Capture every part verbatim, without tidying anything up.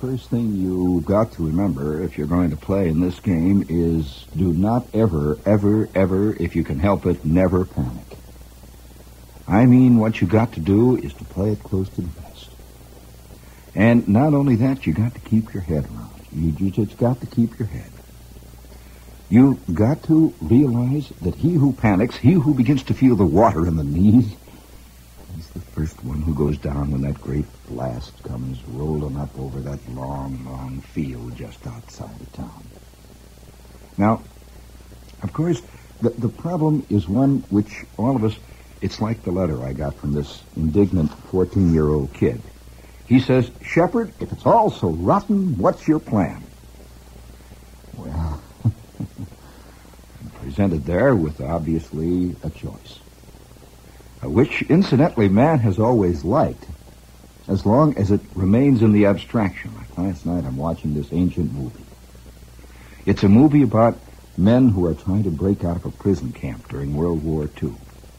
first thing you've got to remember if you're going to play in this game is do not ever, ever, ever, if you can help it, never panic. I mean, what you got to do is to play it close to the vest. And not only that, you got to keep your head around. You, you just got to keep your head. You got to realize that he who panics, he who begins to feel the water in the knees, is the first one who goes down when that great blast comes rolling up over that long, long field just outside of town. Now, of course, the, the problem is one which all of us, it's like the letter I got from this indignant fourteen-year-old kid. He says, "Shepherd, if it's all so rotten, what's your plan?" Well, I'm presented there with obviously a choice, which, incidentally, man has always liked, as long as it remains in the abstraction. Like last night, I'm watching this ancient movie. It's a movie about men who are trying to break out of a prison camp during World War Two.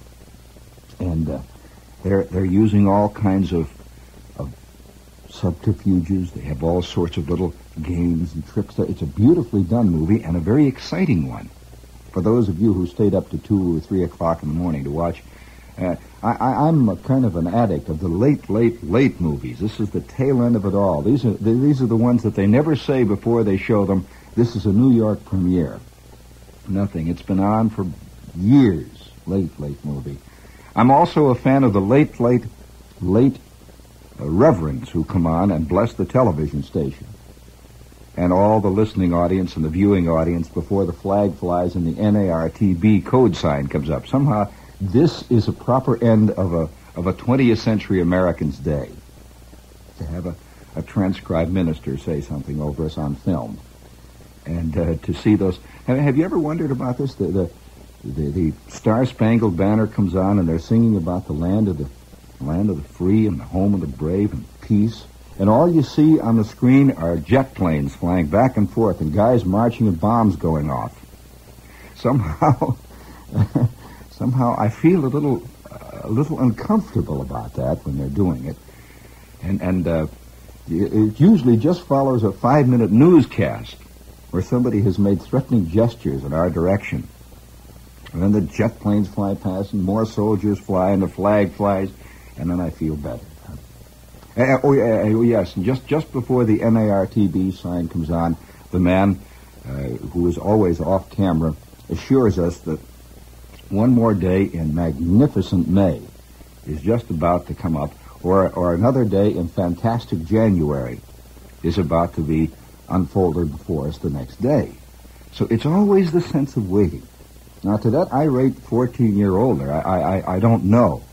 And uh, they're they're using all kinds of, of subterfuges. They have all sorts of little games and tricks. It's a beautifully done movie and a very exciting one. For those of you who stayed up to two or three o'clock in the morning to watch, uh, I, I, I'm a kind of an addict of the late, late, late movies. This is the tail end of it all. These are these are the ones that they never say before they show them. This is a New York premiere. Nothing. It's been on for years. Late, late movie. I'm also a fan of the late, late, late uh, reverends who come on and bless the television station. And all the listening audience and the viewing audience before the flag flies and the N A R T B code sign comes up. Somehow, this is a proper end of a of a twentieth century American's day. To have a, a transcribed minister say something over us on film. And uh, to see those... Have, have you ever wondered about this? The... the The, the Star-Spangled Banner comes on, and they're singing about the land of the land of the free and the home of the brave and peace. And all you see on the screen are jet planes flying back and forth and guys marching and bombs going off. Somehow, somehow I feel a little, uh, a little uncomfortable about that when they're doing it. And and uh, it usually just follows a five-minute newscast where somebody has made threatening gestures in our direction. And then the jet planes fly past, and more soldiers fly, and the flag flies, and then I feel better. Uh, oh, uh, oh, yes, and just, just before the N A R T B sign comes on, the man, uh, who is always off camera, assures us that one more day in magnificent May is just about to come up, or, or another day in fantastic January is about to be unfolded before us the next day. So it's always the sense of waiting. Now, to that irate fourteen-year-older, I, I, I don't know.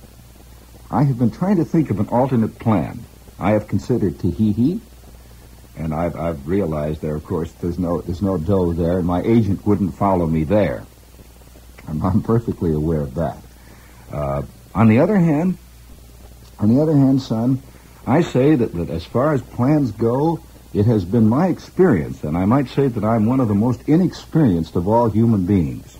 I have been trying to think of an alternate plan. I have considered Tahiti, and I've, I've realized there, of course, there's no there's no dough there, and my agent wouldn't follow me there. I'm, I'm perfectly aware of that. Uh, on the other hand, on the other hand, son, I say that, that as far as plans go, it has been my experience, and I might say that I'm one of the most inexperienced of all human beings.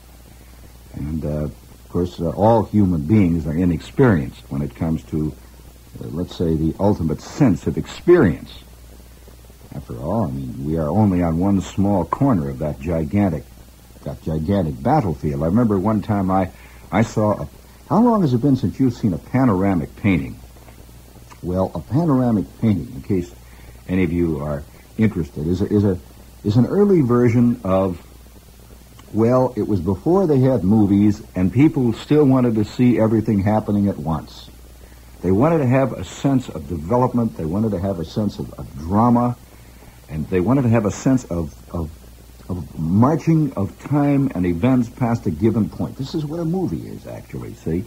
And, uh, of course, uh, all human beings are inexperienced when it comes to, uh, let's say, the ultimate sense of experience. After all, I mean, we are only on one small corner of that gigantic, that gigantic battlefield. I remember one time I, I saw, a, how long has it been since you've seen a panoramic painting? Well, a panoramic painting, in case any of you are interested, is a, is a, is an early version of, well, it was before they had movies, and people still wanted to see everything happening at once. They wanted to have a sense of development. They wanted to have a sense of, of drama, and they wanted to have a sense of, of, of marching of time and events past a given point. This is what a movie is, actually, see?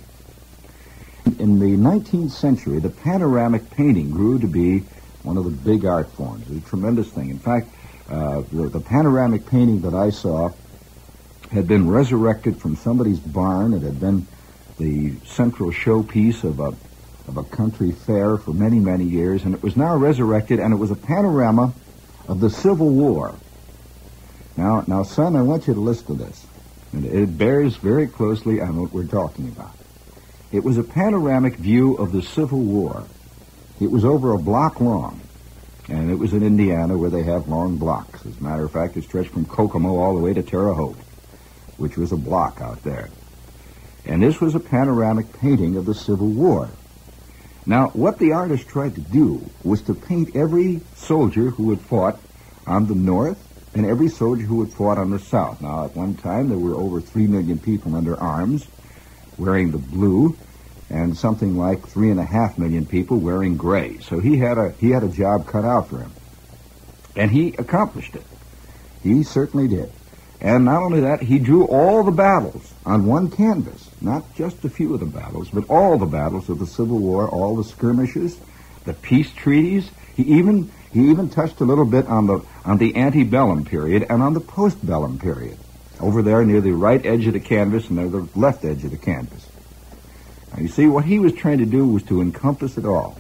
In the nineteenth century, the panoramic painting grew to be one of the big art forms. It was a tremendous thing. In fact, uh, the, the panoramic painting that I saw had been resurrected from somebody's barn. It had been the central showpiece of a of a country fair for many, many years, and it was now resurrected, and it was a panorama of the Civil War. Now, now, son, I want you to listen to this, and it bears very closely on what we're talking about. It was a panoramic view of the Civil War. It was over a block long, And it was in Indiana where they have long blocks. As a matter of fact, it stretched from Kokomo all the way to Terre Haute, which was a block out there. And this was a panoramic painting of the Civil War. Now, what the artist tried to do was to paint every soldier who had fought on the north and every soldier who had fought on the south. Now, at one time, there were over three million people under arms wearing the blue, and something like three and a half million people wearing gray. So he had a he had a job cut out for him. And he accomplished it. He certainly did. And not only that, he drew all the battles on one canvas. Not just a few of the battles, but all the battles of the Civil War, all the skirmishes, the peace treaties. He even he even touched a little bit on the on the antebellum period and on the postbellum period. Over there near the right edge of the canvas and near the left edge of the canvas. Now, you see, what he was trying to do was to encompass it all.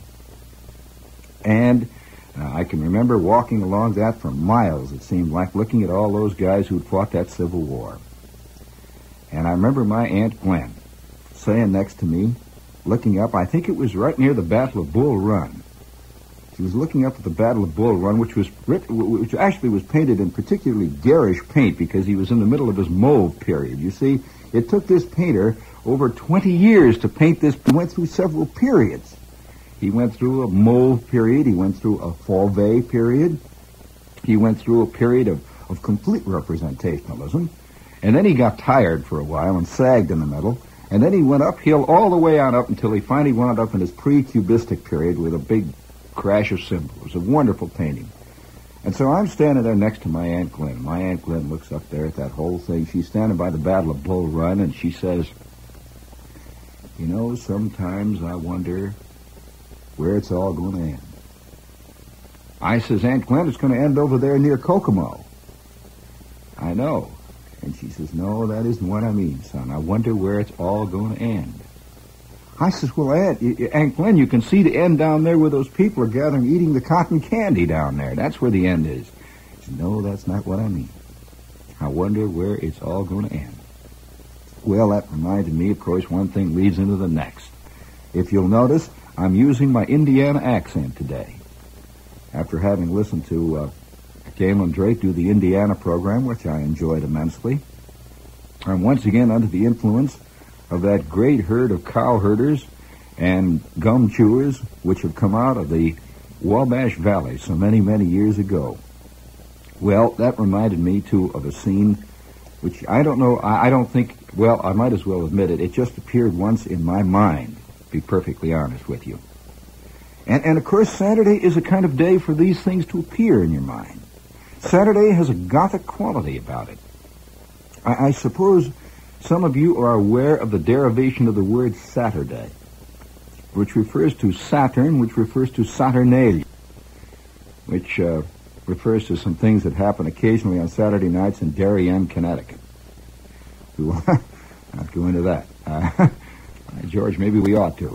And uh, I can remember walking along that for miles, it seemed like, looking at all those guys who'd fought that Civil War. And I remember my Aunt Gwen saying next to me, looking up, I think it was right near the Battle of Bull Run. She was looking up at the Battle of Bull Run, which was which actually was painted in particularly garish paint because he was in the middle of his mauve period. You see, it took this painter over twenty years to paint this. He went through several periods. He went through a mauve period. He went through a fauve period. He went through a period of, of complete representationalism. And then he got tired for a while and sagged in the middle. And then he went uphill all the way on up until he finally wound up in his pre-cubistic period with a big crash of symbols. It was a wonderful painting. And so I'm standing there next to my Aunt Glen. My Aunt Glen looks up there at that whole thing. She's standing by the Battle of Bull Run, and she says, you know, sometimes I wonder where it's all going to end. I says, Aunt Glen, it's going to end over there near Kokomo. I know. And she says, no, that isn't what I mean, son. I wonder where it's all going to end. I says, well, Aunt, Aunt Glen, you can see the end down there where those people are gathering, eating the cotton candy down there. That's where the end is. She said, no, that's not what I mean. I wonder where it's all going to end. Well, that reminded me, of course, one thing leads into the next. If you'll notice, I'm using my Indiana accent today. After having listened to uh, Galen Drake do the Indiana program, which I enjoyed immensely, I'm once again under the influence of that great herd of cow herders and gum chewers which have come out of the Wabash Valley so many, many years ago. Well, that reminded me, too, of a scene which I don't know, I, I don't think, well, I might as well admit it, it just appeared once in my mind, to be perfectly honest with you. And, and of course, Saturday is a kind of day for these things to appear in your mind. Saturday has a Gothic quality about it. I, I suppose some of you are aware of the derivation of the word Saturday, which refers to Saturn, which refers to Saturnalia, which uh, refers to some things that happen occasionally on Saturday nights in Darien, Connecticut. We will not go into that. Uh, George, maybe we ought to.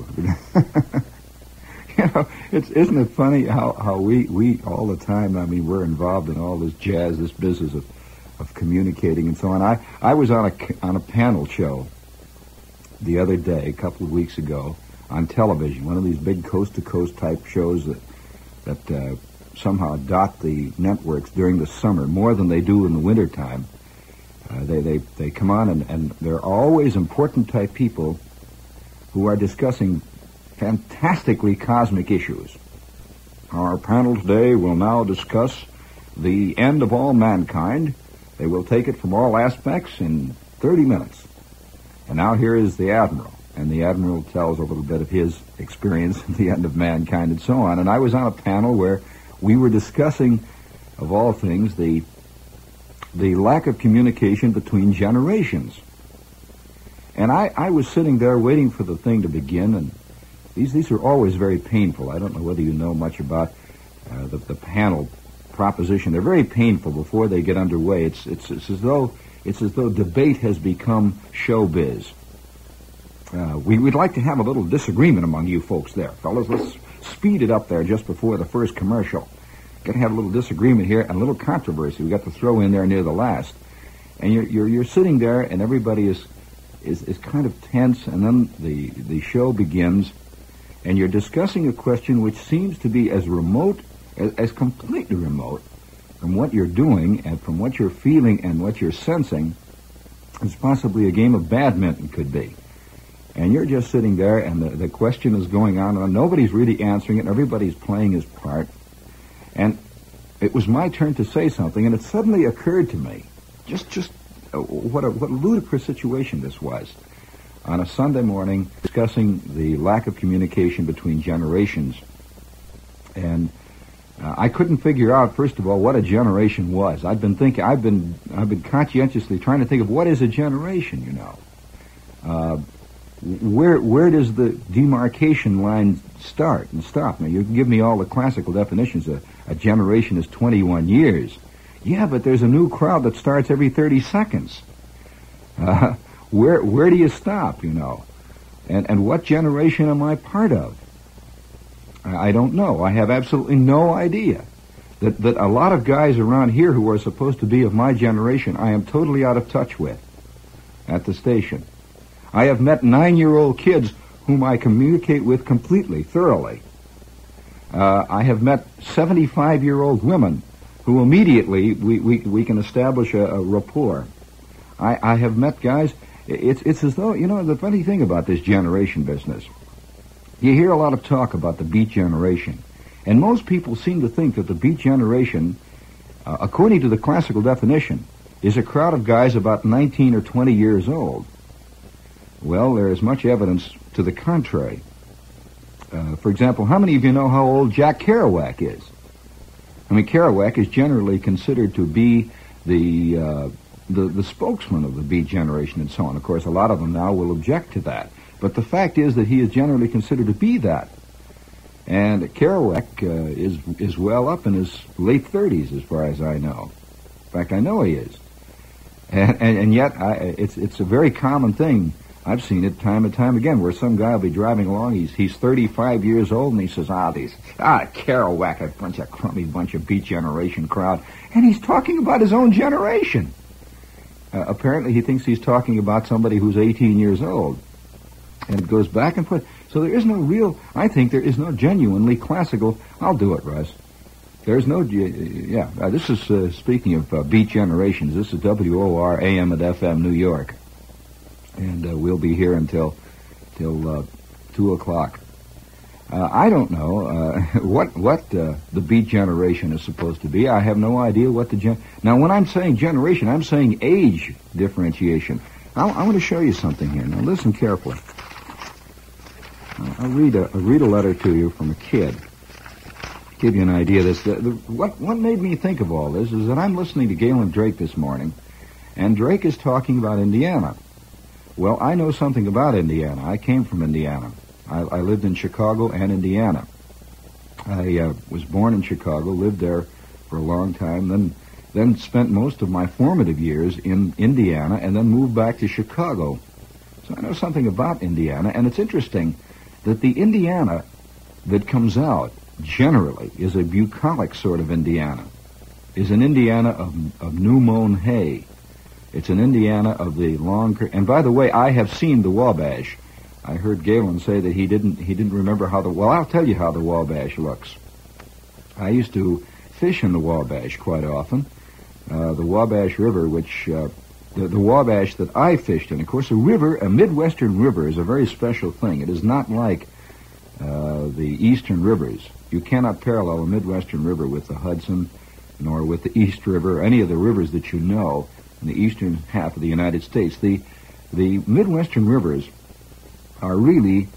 You know, it's, isn't it funny how, how we, we all the time, I mean, we're involved in all this jazz, this business of of communicating and so on. I, I was on a, on a panel show the other day, a couple of weeks ago, on television, one of these big coast-to-coast type shows that that uh, somehow dot the networks during the summer more than they do in the wintertime. Uh, they, they, they come on, and, and they're always important type people who are discussing fantastically cosmic issues. Our panel today will now discuss the end of all mankind. They will take it from all aspects in thirty minutes. And now here is the Admiral. And the Admiral tells a little bit of his experience at the end of mankind and so on. And I was on a panel where we were discussing, of all things, the the lack of communication between generations. And I, I was sitting there waiting for the thing to begin, and these these are always very painful. I don't know whether you know much about uh, the, the panel proposition. They're very painful before they get underway. It's, it's it's as though it's as though debate has become showbiz. Uh, we, we'd like to have a little disagreement among you folks there, fellas. Let's speed it up there just before the first commercial. Got to have a little disagreement here and a little controversy we got to throw in there near the last. And you're you're, you're sitting there, and everybody is, is is kind of tense, and then the the show begins, and you're discussing a question which seems to be as remote as, as completely remote from what you're doing and from what you're feeling and what you're sensing as possibly a game of badminton could be. And you're just sitting there, and the, the question is going on, and nobody's really answering it, and everybody's playing his part. And it was my turn to say something, and it suddenly occurred to me, just just uh, what a what a ludicrous situation this was. On a Sunday morning, discussing the lack of communication between generations. And uh, I couldn't figure out, first of all, what a generation was. I've been thinking, I've been I've been conscientiously trying to think of what is a generation, you know. Uh, Where where does the demarcation line start and stop? Now, you can give me all the classical definitions. A, a generation is twenty-one years. Yeah, but there's a new crowd that starts every thirty seconds. Uh, where where do you stop, you know? And and what generation am I part of? I, I don't know. I have absolutely no idea. That, that a lot of guys around here who are supposed to be of my generation, I am totally out of touch with at the station. I have met nine-year-old kids whom I communicate with completely, thoroughly. Uh, I have met seventy-five-year-old women who immediately we, we, we can establish a, a rapport. I, I have met guys, it's, it's as though, you know, the funny thing about this generation business, you hear a lot of talk about the Beat Generation, and most people seem to think that the Beat Generation, uh, according to the classical definition, is a crowd of guys about nineteen or twenty years old. Well, there is much evidence to the contrary. Uh, for example, how many of you know how old Jack Kerouac is? I mean, Kerouac is generally considered to be the, uh, the the spokesman of the Beat Generation and so on. Of course, a lot of them now will object to that. But the fact is that he is generally considered to be that. And Kerouac uh, is is well up in his late thirties, as far as I know. In fact, I know he is. And, and, and yet, I, it's it's a very common thing. I've seen it time and time again, where some guy will be driving along, he's he's thirty-five years old, and he says, ah, these, ah, Kerouac, a bunch of crummy, bunch of Beat Generation crowd, and he's talking about his own generation. Uh, apparently he thinks he's talking about somebody who's eighteen years old, and it goes back and forth. So there is no real, I think there is no genuinely classical, I'll do it, Russ. There's no, yeah, uh, this is, uh, speaking of uh, Beat Generations, this is W O R A M and F M New York. And uh, we'll be here until till uh, two o'clock. Uh, I don't know uh, what what uh, the Beat Generation is supposed to be. I have no idea what the gen. Now, when I'm saying generation, I'm saying age differentiation. I'll, I want to show you something here. Now, listen carefully. I'll, I'll read a I'll read a letter to you from a kid. Give you an idea of this. The, the, what what made me think of all this is that I'm listening to Galen Drake this morning, and Drake is talking about Indiana. Well, I know something about Indiana. I came from Indiana. I, I lived in Chicago and Indiana. I uh, was born in Chicago, lived there for a long time, then then spent most of my formative years in Indiana, and then moved back to Chicago. So I know something about Indiana, and it's interesting that the Indiana that comes out generally is a bucolic sort of Indiana, is an Indiana of, of new-mown hay. It's an Indiana of the long... And by the way, I have seen the Wabash. I heard Galen say that he didn't he didn't remember how the... Well, I'll tell you how the Wabash looks. I used to fish in the Wabash quite often. Uh, the Wabash River, which... Uh, the, the Wabash that I fished in. Of course, a river, a Midwestern river, is a very special thing. It is not like uh, the Eastern rivers. You cannot parallel a Midwestern river with the Hudson, nor with the East River, or any of the rivers that you know in the eastern half of the United States. The the Midwestern rivers are really,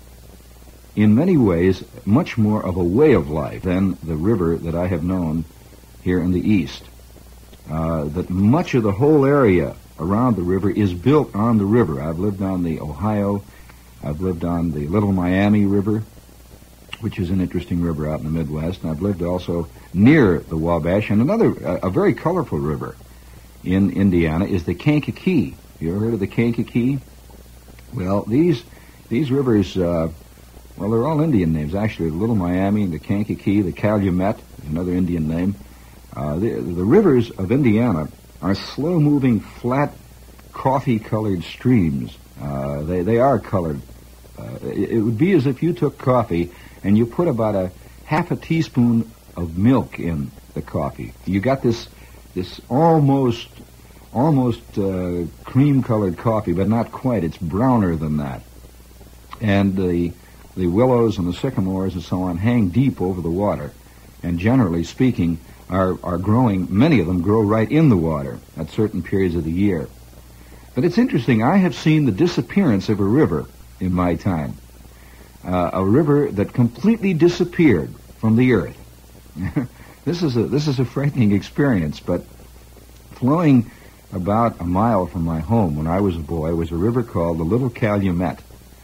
in many ways, much more of a way of life than the river that I have known here in the East. Uh, that much of the whole area around the river is built on the river. I've lived on the Ohio. I've lived on the Little Miami River, which is an interesting river out in the Midwest. And I've lived also near the Wabash. And another, a, a very colorful river in Indiana is the Kankakee. You ever heard of the Kankakee? Well, these these rivers, uh, well, they're all Indian names, actually. The Little Miami, the Kankakee, the Calumet is another Indian name. Uh, the, the rivers of Indiana are slow-moving, flat, coffee-colored streams. Uh, they, they are colored. Uh, it, it would be as if you took coffee and you put about a half a teaspoon of milk in the coffee. You got this this almost almost uh, cream-colored coffee, but not quite. It's browner than that. And the the willows and the sycamores and so on hang deep over the water, and generally speaking, are are growing. Many of them grow right in the water at certain periods of the year. But it's interesting. I have seen the disappearance of a river in my time, uh, a river that completely disappeared from the earth. This is a this is a frightening experience. But flowing about a mile from my home when I was a boy was a river called the Little Calumet.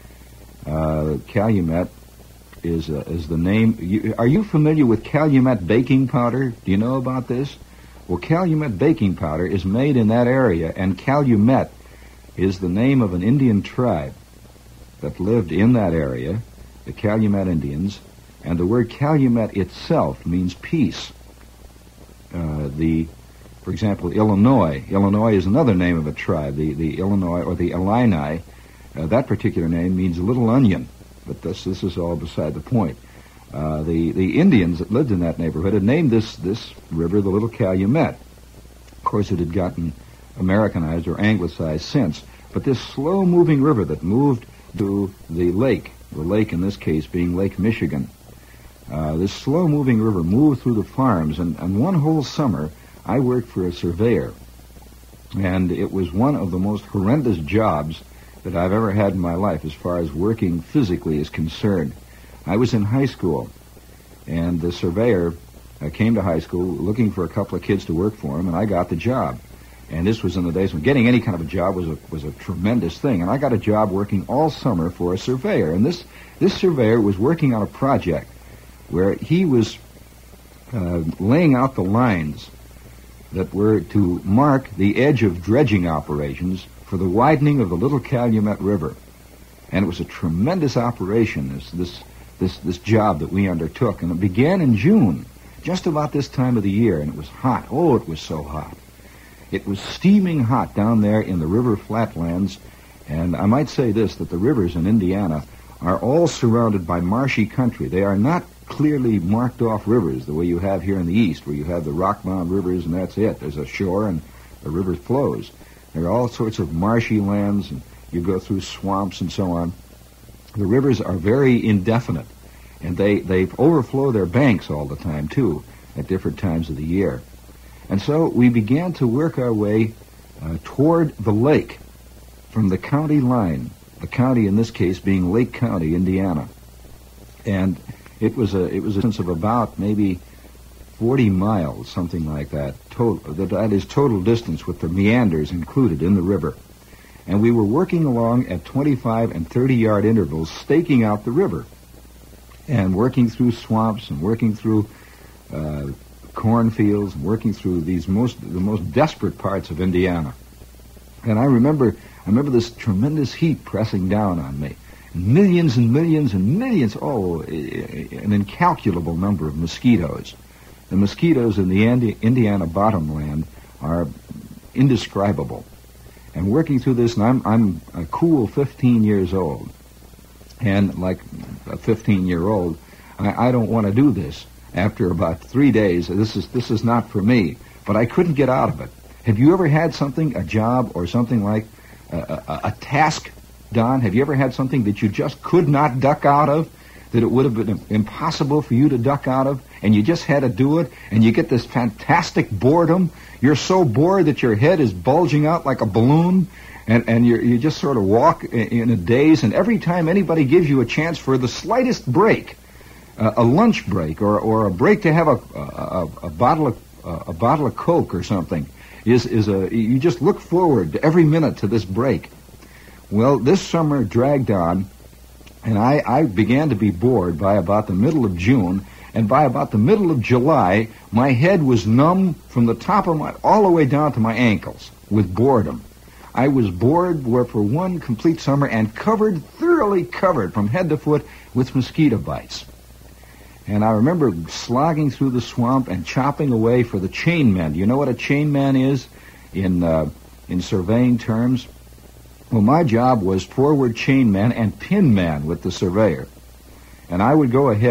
Uh, Calumet is uh, is the name. You, are you familiar with Calumet baking powder? Do you know about this? Well, Calumet baking powder is made in that area, and Calumet is the name of an Indian tribe that lived in that area, the Calumet Indians, and the word Calumet itself means peace. Uh, the, for example, Illinois. Illinois is another name of a tribe, the, the Illinois or the Illini. Uh, that particular name means little onion, but this this is all beside the point. Uh, the the Indians that lived in that neighborhood had named this this river the Little Calumet. Of course, it had gotten Americanized or anglicized since, but this slow-moving river that moved to the lake, the lake in this case being Lake Michigan, uh, this slow-moving river moved through the farms, and, and one whole summer I worked for a surveyor, and it was one of the most horrendous jobs that I've ever had in my life as far as working physically is concerned. I was in high school, and the surveyor uh, came to high school looking for a couple of kids to work for him, and I got the job. And this was in the days when getting any kind of a job was a was a tremendous thing. And I got a job working all summer for a surveyor. And this this surveyor was working on a project where he was uh, laying out the lines that were to mark the edge of dredging operations for the widening of the Little Calumet River. And it was a tremendous operation, this this this this job that we undertook. And it began in June, just about this time of the year, and it was hot. Oh, it was so hot. It was steaming hot down there in the river flatlands, and I might say this, that the rivers in Indiana are all surrounded by marshy country. They are not clearly marked off rivers the way you have here in the east, where you have the rock-bound rivers and that's it. There's a shore and the river flows. There are all sorts of marshy lands, and you go through swamps and so on. The rivers are very indefinite, and they, they overflow their banks all the time, too, at different times of the year. And so we began to work our way uh, toward the lake from the county line, the county in this case being Lake County, Indiana. And it was a it was a distance of about maybe forty miles, something like that. Total, that is total distance with the meanders included in the river. And we were working along at twenty-five and thirty yard intervals, staking out the river, and working through swamps and working through uh, cornfields, and working through these most the most desperate parts of Indiana. And I remember I remember this tremendous heat pressing down on me. Millions and millions and millions, oh, an incalculable number of mosquitoes. The mosquitoes in the Indi- Indiana bottomland are indescribable. And working through this, and I'm, I'm a cool fifteen years old. And like a fifteen-year-old, I, I don't want to do this. After about three days, this is this is not for me. But I couldn't get out of it. Have you ever had something, a job or something like a, a, a task, Don? Have you ever had something that you just could not duck out of, that it would have been impossible for you to duck out of, and you just had to do it, and you get this fantastic boredom? You're so bored that your head is bulging out like a balloon, and, and you you just sort of walk in, in a daze, and every time anybody gives you a chance for the slightest break, Uh, a lunch break or, or a break to have a, a, a bottle of uh, a bottle of Coke or something, is is a you just look forward to every minute to this break. Well, this summer dragged on, and I, I began to be bored by about the middle of June, and by about the middle of July, my head was numb from the top of my all the way down to my ankles with boredom. I was bored for one complete summer and covered, thoroughly covered from head to foot with mosquito bites. And I remember slogging through the swamp and chopping away for the chain man. Do you know what a chain man is in uh, in surveying terms? Well, my job was forward chain man and pin man with the surveyor. And I would go ahead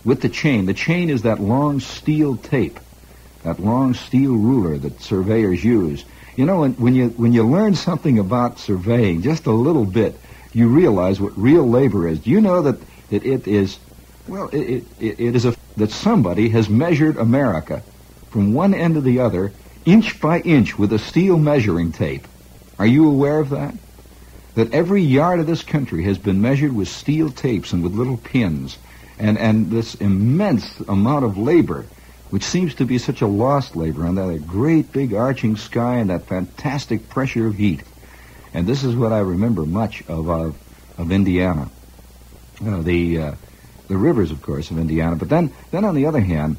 with the chain. The chain is that long steel tape, that long steel ruler that surveyors use. You know, when, when you when you learn something about surveying, just a little bit, you realize what real labor is. Do you know that, that it is, well, it, it, it is a, that somebody has measured America from one end to the other, inch by inch, with a steel measuring tape? Are you aware of that? That every yard of this country has been measured with steel tapes and with little pins, and, and this immense amount of labor, which seems to be such a lost labor, on that great big arching sky and that fantastic pressure of heat. And this is what I remember much of uh, of Indiana. Uh, the uh, the rivers, of course, of Indiana. But then, then on the other hand,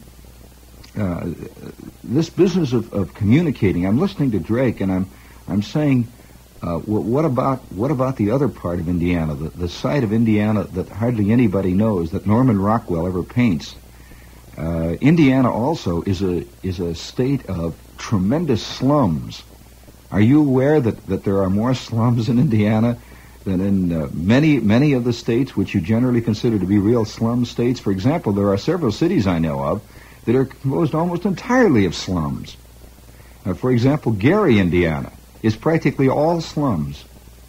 uh, this business of, of communicating. I'm listening to Drake, and I'm I'm saying, uh, what, what about what about the other part of Indiana, the, the side of Indiana that hardly anybody knows, that Norman Rockwell ever paints? Uh, Indiana also is a is a state of tremendous slums. Are you aware that, that there are more slums in Indiana than in uh, many many of the states which you generally consider to be real slum states? For example, there are several cities I know of that are composed almost entirely of slums. Uh, for example, Gary, Indiana, is practically all slums.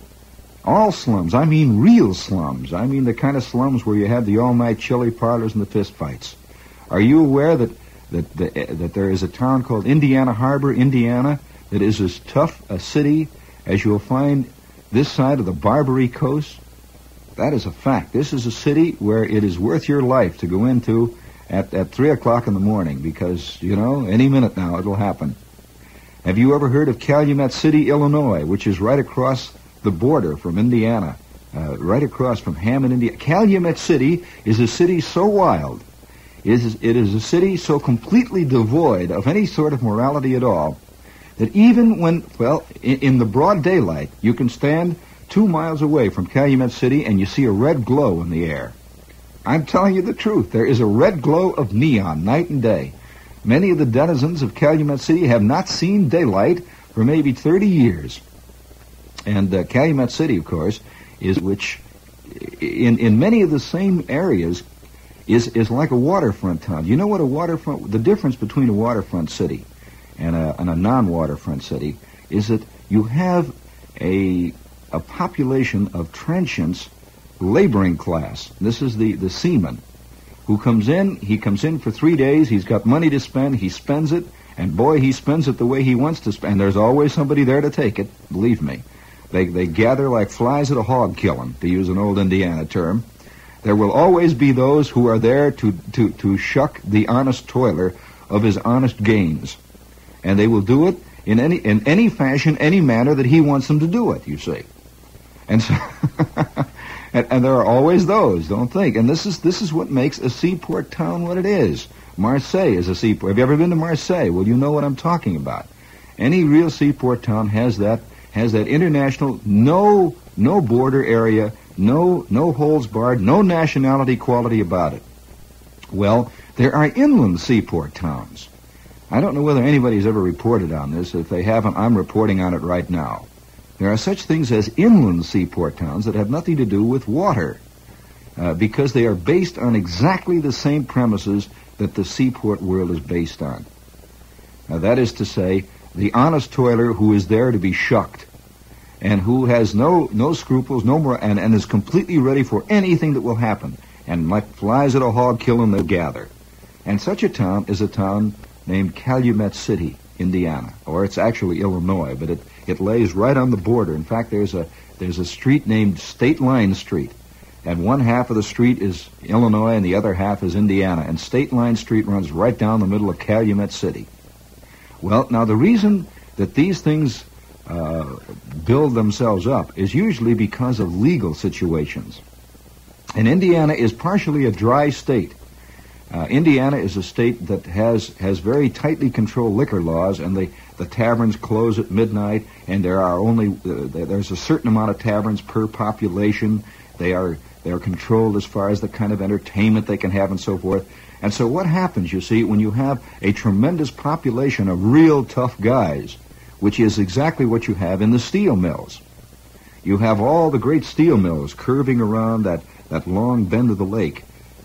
All slums. I mean real slums. I mean the kind of slums where you have the all-night chili parlors and the fist fights. Are you aware that that the, that there is a town called Indiana Harbor, Indiana, that is as tough a city as you'll find this side of the Barbary Coast? That is a fact. This is a city where it is worth your life to go into at, at three o'clock in the morning, because, you know, any minute now it'll happen. Have you ever heard of Calumet City, Illinois, which is right across the border from Indiana, uh, right across from Hammond, Indiana? Calumet City is a city so wild. It is, it is a city so completely devoid of any sort of morality at all that even when, well, in, in the broad daylight, you can stand two miles away from Calumet City and you see a red glow in the air. I'm telling you the truth. There is a red glow of neon night and day. Many of the denizens of Calumet City have not seen daylight for maybe thirty years. And uh, Calumet City, of course, is which, in, in many of the same areas, is is like a waterfront town. You know what a waterfront, the difference between a waterfront city and a, and a non-waterfront city is that you have a a population of transients, laboring class. This is the, the seaman who comes in, he comes in for three days, he's got money to spend, he spends it, and boy, he spends it the way he wants to spend. There's always somebody there to take it, believe me. They, they gather like flies at a hog killing, to use an old Indiana term. There will always be those who are there to, to, to shuck the honest toiler of his honest gains. And they will do it in any in any fashion, any manner that he wants them to do it, you see. And so and, and there are always those, don't think. And this is this is what makes a seaport town what it is. Marseille is a seaport. Have you ever been to Marseille? Well, you know what I'm talking about. Any real seaport town has that has that international, no no border area, No, no holds barred, no nationality quality about it. Well, there are inland seaport towns. I don't know whether anybody's ever reported on this. If they haven't, I'm reporting on it right now. There are such things as inland seaport towns that have nothing to do with water, uh, because they are based on exactly the same premises that the seaport world is based on. Now, that is to say, the honest toiler who is there to be shucked, and who has no no scruples, no more, and, and is completely ready for anything that will happen. And like flies at a hog killing, they'll gather. And such a town is a town named Calumet City, Indiana. Or it's actually Illinois, but it, it lays right on the border. In fact, there's a there's a street named State Line Street. And one half of the street is Illinois and the other half is Indiana. And State Line Street runs right down the middle of Calumet City. Well, now the reason that these things Uh, build themselves up is usually because of legal situations. And Indiana is partially a dry state. Uh, Indiana is a state that has has very tightly controlled liquor laws, and the, the taverns close at midnight, and there are only uh, there's a certain amount of taverns per population. They are they are controlled as far as the kind of entertainment they can have and so forth. And so what happens, you see, when you have a tremendous population of real tough guys, which is exactly what you have in the steel mills. You have all the great steel mills curving around that, that long bend of the lake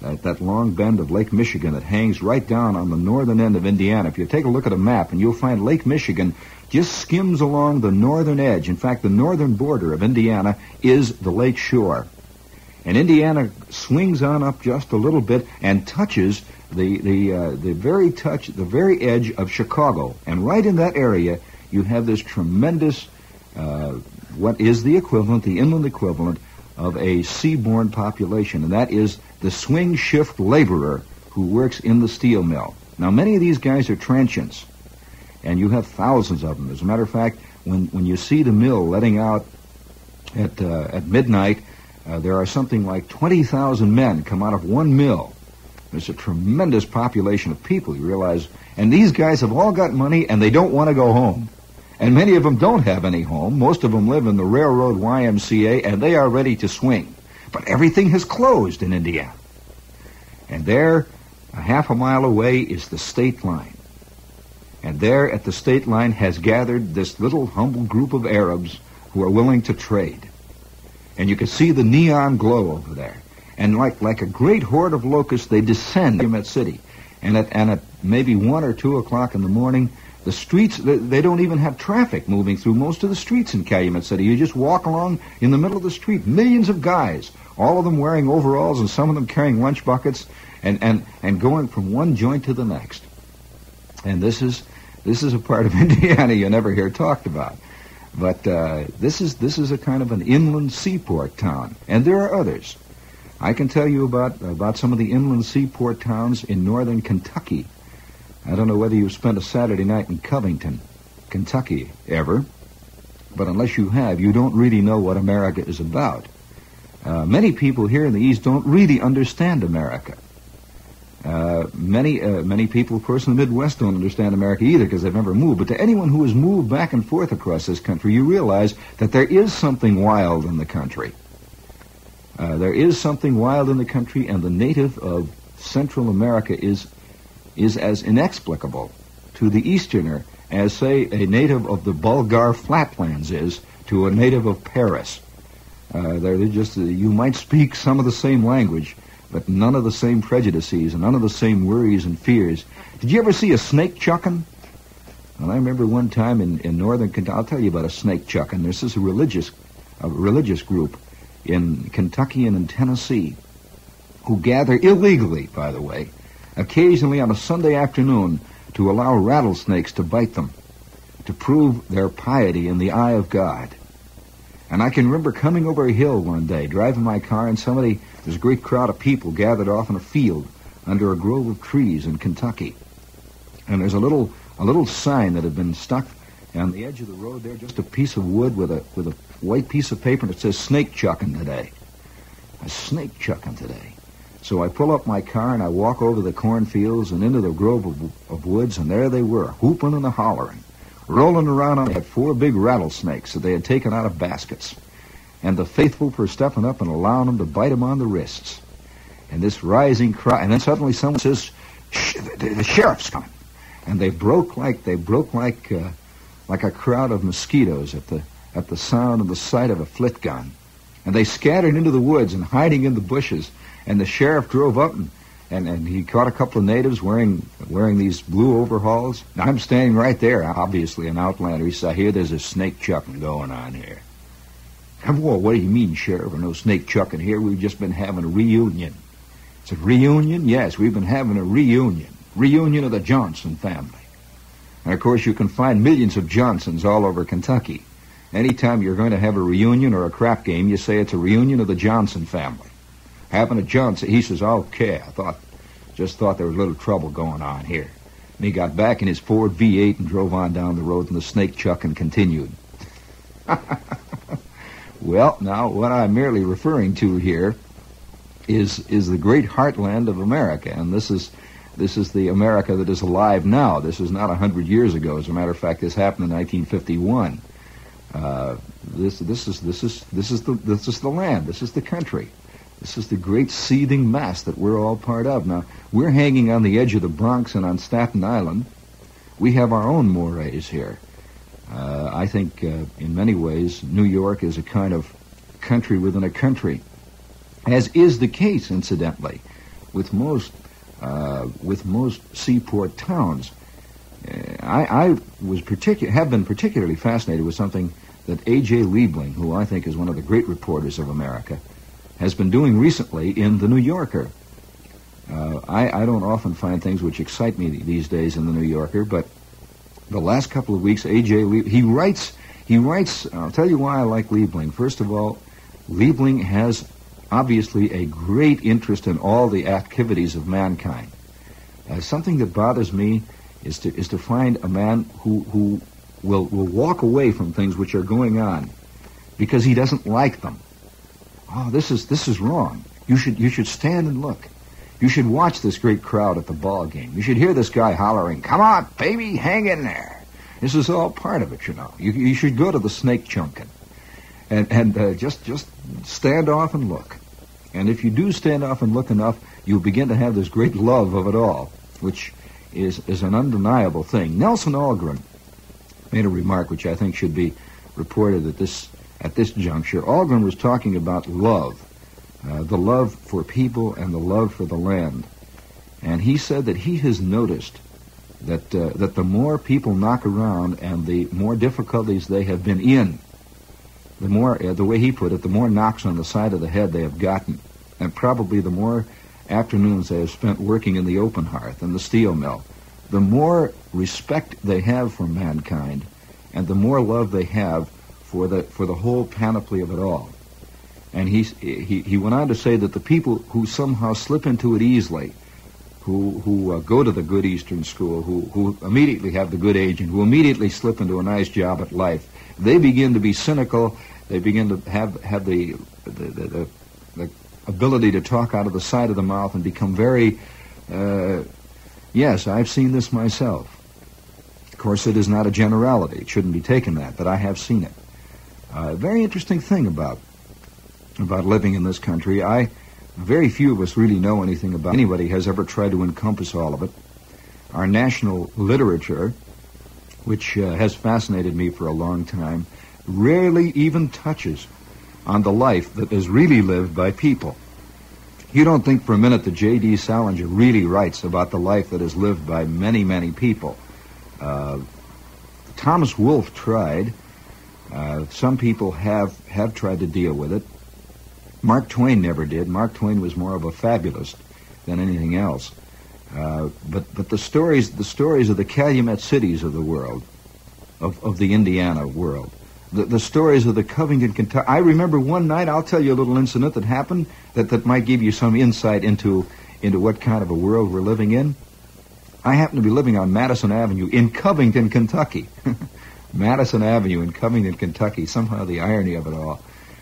at that long bend of Lake Michigan that hangs right down on the northern end of Indiana. If you take a look at a map, and you'll find Lake Michigan just skims along the northern edge. In fact, the northern border of Indiana is the lake shore. And Indiana swings on up just a little bit and touches the the uh, the very touch the very edge of Chicago. And right in that area, you have this tremendous uh, what is the equivalent, the inland equivalent of a seaborne population, and that is the swing shift laborer who works in the steel mill. Now, many of these guys are transients, and you have thousands of them. As a matter of fact, when when you see the mill letting out at uh, at midnight, uh, there are something like twenty thousand men come out of one mill. There's a tremendous population of people, you realize, and these guys have all got money, and they don't want to go home. And many of them don't have any home. Most of them live in the railroad Y M C A, and they are ready to swing. But everything has closed in Indiana. And there, a half a mile away, is the state line. And there at the state line has gathered this little humble group of Arabs who are willing to trade. And you can see the neon glow over there. And like like a great horde of locusts, they descend Calumet City. And at, and at maybe one or two o'clock in the morning, the streets, they, they don't even have traffic moving through most of the streets in Calumet City. You just walk along in the middle of the street. Millions of guys, all of them wearing overalls and some of them carrying lunch buckets and, and, and going from one joint to the next. And this is this is a part of Indiana you never hear talked about. But uh, this is this is a kind of an inland seaport town. And there are others. I can tell you about about some of the inland seaport towns in northern Kentucky. I don't know whether you've spent a Saturday night in Covington, Kentucky, ever, but unless you have, you don't really know what America is about. Uh, many people here in the East don't really understand America. Uh, many uh, many people, of course, in the Midwest don't understand America either because they've never moved. But to anyone who has moved back and forth across this country, you realize that there is something wild in the country. Uh, there is something wild in the country, and the native of Central America is is as inexplicable to the Easterner as, say, a native of the Bulgar flatlands is to a native of Paris. Uh, they're just uh, you might speak some of the same language, but none of the same prejudices and none of the same worries and fears. Did you ever see a snake chucking? Well, I remember one time in, in northern Kentucky. I'll tell you about a snake chucking. This is a religious a religious group in Kentucky and in Tennessee who gather illegally, by the way, occasionally on a Sunday afternoon to allow rattlesnakes to bite them, to prove their piety in the eye of God. And I can remember coming over a hill one day, driving my car, and somebody, there's a great crowd of people gathered off in a field under a grove of trees in Kentucky. And there's a little a little sign that had been stuck on the edge of the road there, just a piece of wood with a with a white piece of paper, and it says snake chucking today. A snake chucking today. So I pull up my car and I walk over the cornfields and into the grove of, of woods, and there they were, whooping and a-hollering, rolling around. On, they had four big rattlesnakes that they had taken out of baskets, and the faithful were stepping up and allowing them to bite them on the wrists. And this rising cry, and then suddenly someone says, Shh, the, the sheriff's coming. And they broke like they broke like uh, like a crowd of mosquitoes at the at the sound and the sight of a flit gun. And they scattered into the woods and hiding in the bushes. And the sheriff drove up and, and, and he caught a couple of natives wearing wearing these blue overalls. Now, I'm standing right there, obviously an outlander. He said, I hear there's a snake chucking going on here. And, well, what do you mean, Sheriff? There's no snake chucking here. We've just been having a reunion. It's a reunion? Yes, we've been having a reunion. Reunion of the Johnson family. And, of course, you can find millions of Johnsons all over Kentucky. Anytime you're going to have a reunion or a crap game, you say it's a reunion of the Johnson family. Happened to Johnson. He says, okay, I thought, just thought there was a little trouble going on here. And he got back in his Ford V eight and drove on down the road, and the snake chucking continued. Well, now, what I'm merely referring to here is is the great heartland of America, and this is this is the America that is alive now. This is not a hundred years ago. As a matter of fact, this happened in nineteen fifty-one. Uh, this this is this is this is the this is the land. This is the country. This is the great seething mass that we're all part of. Now, we're hanging on the edge of the Bronx and on Staten Island. We have our own mores here. Uh, I think, uh, in many ways, New York is a kind of country within a country, as is the case, incidentally, with most uh, with most seaport towns. Uh, I, I was particu- have been particularly fascinated with something that A J Liebling, who I think is one of the great reporters of America, has been doing recently in The New Yorker. Uh, I, I don't often find things which excite me these days in The New Yorker, but the last couple of weeks, A J Liebling, he writes, he writes, I'll tell you why I like Liebling. First of all, Liebling has obviously a great interest in all the activities of mankind. Uh, something that bothers me is to is to find a man who, who will, will walk away from things which are going on because he doesn't like them. Oh, this is this is wrong. You should you should stand and look. You should watch this great crowd at the ball game. You should hear this guy hollering, "Come on, baby, hang in there." This is all part of it, you know. You you should go to the snake chunkin' and and uh, just just stand off and look. And if you do stand off and look enough, you'll begin to have this great love of it all, which is is an undeniable thing. Nelson Algren made a remark which I think should be reported at this at this juncture. Algren was talking about love. Uh, the love for people and the love for the land. And he said that he has noticed that uh, that the more people knock around and the more difficulties they have been in, the more, uh, the way he put it, the more knocks on the side of the head they have gotten, and probably the more afternoons they have spent working in the open hearth and the steel mill, the more respect they have for mankind and the more love they have for the for the whole panoply of it all. And he, he he went on to say that the people who somehow slip into it easily, who who uh, go to the good Eastern school, who, who immediately have the good agent, who immediately slip into a nice job at life, they begin to be cynical. They begin to have have the the, the, the, the ability to talk out of the side of the mouth and become very, uh, yes, I've seen this myself. Of course, it is not a generality. It shouldn't be taken that, but I have seen it. A uh, very interesting thing about about living in this country. I, very few of us really know anything about. Anybody has ever tried to encompass all of it. Our national literature, which uh, has fascinated me for a long time, rarely even touches on the life that is really lived by people. You don't think for a minute that J D Salinger really writes about the life that is lived by many, many people. Uh, Thomas Wolfe tried. Uh, some people have, have tried to deal with it. Mark Twain never did. Mark Twain was more of a fabulist than anything else. Uh, but but the stories the stories of the Calumet cities of the world, of, of the Indiana world, the, the stories of the Covington, Kentucky. I remember one night, I'll tell you a little incident that happened that, that might give you some insight into into what kind of a world we're living in. I happen to be living on Madison Avenue in Covington, Kentucky. Madison Avenue in Covington, Kentucky. Somehow the irony of it all.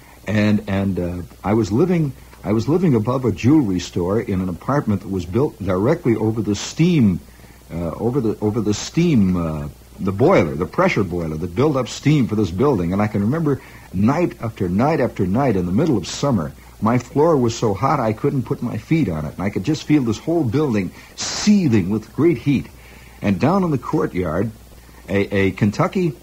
And and uh, I was living I was living above a jewelry store in an apartment that was built directly over the steam uh, over the over the steam uh, the boiler, the pressure boiler that built up steam for this building. And I can remember night after night after night in the middle of summer, my floor was so hot I couldn't put my feet on it, and I could just feel this whole building seething with great heat. And down in the courtyard, a, a Kentucky.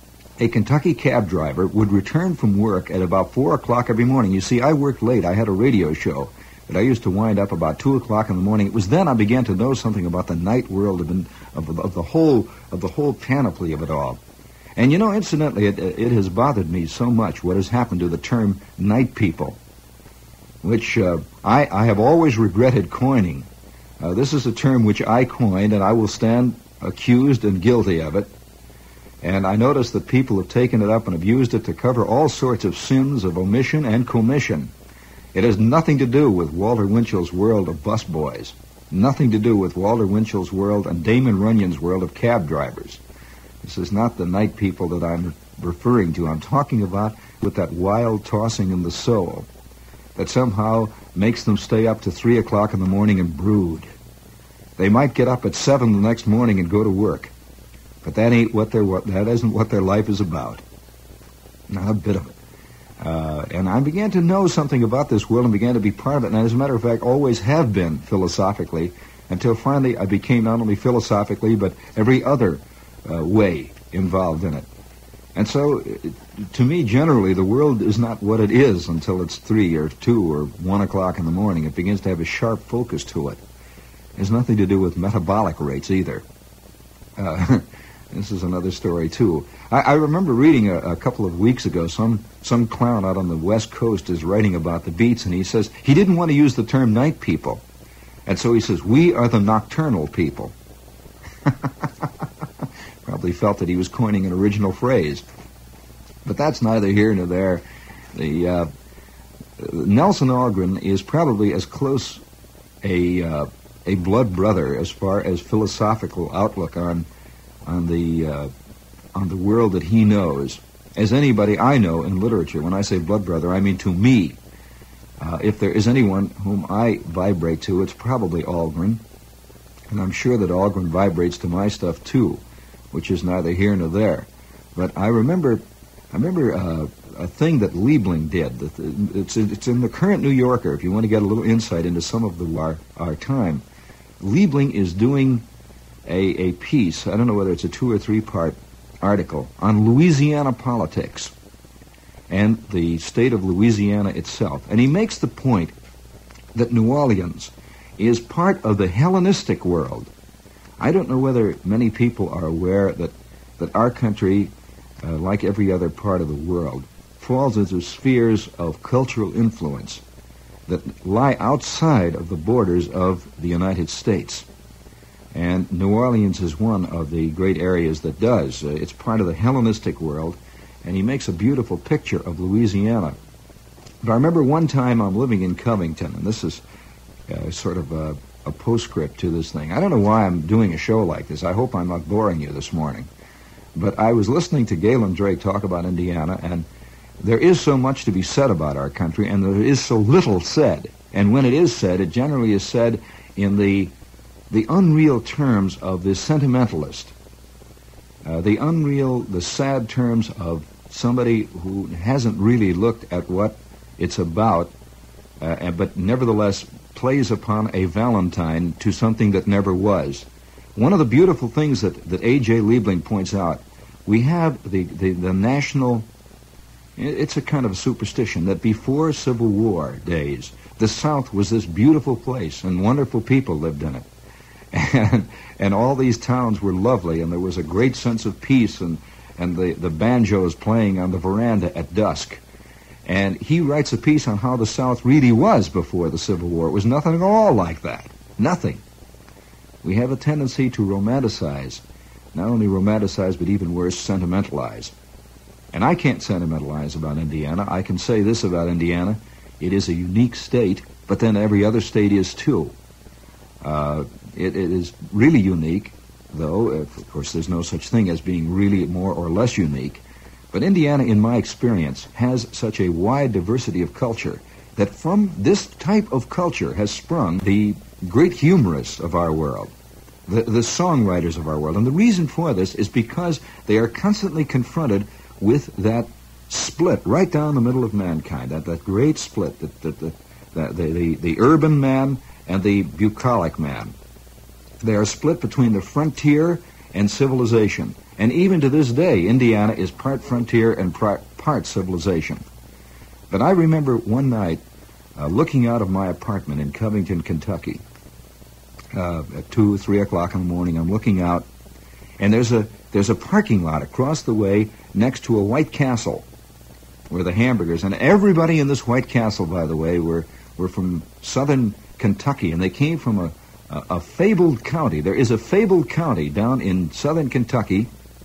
A Kentucky cab driver would return from work at about four o'clock every morning. You see, I worked late. I had a radio show that I used to wind up about two o'clock in the morning. It was then I began to know something about the night world of, of, of the whole of the whole panoply of it all. And you know, incidentally, it, it has bothered me so much what has happened to the term night people, which uh, I, I have always regretted coining. Uh, this is a term which I coined, and I will stand accused and guilty of it. And I notice that people have taken it up and have used it to cover all sorts of sins of omission and commission. It has nothing to do with Walter Winchell's world of busboys, nothing to do with Walter Winchell's world and Damon Runyon's world of cab drivers. This is not the night people that I'm referring to. I'm talking about with that wild tossing in the soul that somehow makes them stay up to three o'clock in the morning and brood. They might get up at seven the next morning and go to work. But that ain't what their what that isn't what their life is about. Not a bit of it. Uh, and I began to know something about this world and began to be part of it. And as a matter of fact, always have been philosophically, until finally I became not only philosophically but every other uh, way involved in it. And so, to me, generally, the world is not what it is until it's three or two or one o'clock in the morning. It begins to have a sharp focus to it. It has nothing to do with metabolic rates either. Uh, this is another story, too. I, I remember reading a, a couple of weeks ago, some, some clown out on the West Coast is writing about the Beats, and he says he didn't want to use the term night people. And so he says, we are the nocturnal people. Probably felt that he was coining an original phrase. But that's neither here nor there. The uh, Nelson Algren is probably as close a uh, a blood brother as far as philosophical outlook on on the uh, on the world that he knows as anybody I know in literature. When I say blood brother, I mean to me. Uh, if there is anyone whom I vibrate to, it's probably Algren. And I'm sure that Algren vibrates to my stuff too, which is neither here nor there. But I remember, I remember uh, a thing that Liebling did. It's it's in the current New Yorker. If you want to get a little insight into some of the our our time, Liebling is doing a a piece. I don't know whether it's a two or three part article on Louisiana politics and the state of Louisiana itself, and he makes the point that New Orleans is part of the Hellenistic world. I don't know whether many people are aware that, that our country, uh, like every other part of the world, falls into spheres of cultural influence that lie outside of the borders of the United States. And New Orleans is one of the great areas that does. Uh, it's part of the Hellenistic world, and he makes a beautiful picture of Louisiana. But I remember one time I'm living in Covington, and this is Uh, sort of a, a postscript to this thing. I don't know why I'm doing a show like this. I hope I'm not boring you this morning. But I was listening to Galen Drake talk about Indiana, and there is so much to be said about our country, and there is so little said. And when it is said, it generally is said in the the unreal terms of the sentimentalist, uh, the unreal, the sad terms of somebody who hasn't really looked at what it's about, uh, but nevertheless plays upon a Valentine to something that never was. One of the beautiful things that, that A J Liebling points out, we have the, the, the national, it's a kind of superstition that before Civil War days, the South was this beautiful place and wonderful people lived in it. And, and all these towns were lovely, and there was a great sense of peace, and, and the, the banjos playing on the veranda at dusk. And he writes a piece on how the South really was before the Civil War. It was nothing at all like that. Nothing. We have a tendency to romanticize. Not only romanticize, but even worse, sentimentalize. And I can't sentimentalize about Indiana. I can say this about Indiana. It is a unique state, but then every other state is too. Uh, it, it is really unique, though, of course, there's no such thing as being really more or less unique. But Indiana, in my experience, has such a wide diversity of culture that from this type of culture has sprung the great humorists of our world, the, the songwriters of our world. And the reason for this is because they are constantly confronted with that split right down the middle of mankind, that, that great split, that, that, that, that the, the, the urban man and the bucolic man. They are split between the frontier and civilization. And even to this day, Indiana is part frontier and part, part civilization. But I remember one night uh, looking out of my apartment in Covington, Kentucky, uh, at two, three o'clock in the morning. I'm looking out, and there's a there's a parking lot across the way next to a White Castle, where the hamburgers, and everybody in this White Castle, by the way, were were from southern Kentucky, and they came from a a, a fabled county. There is a fabled county down in southern Kentucky,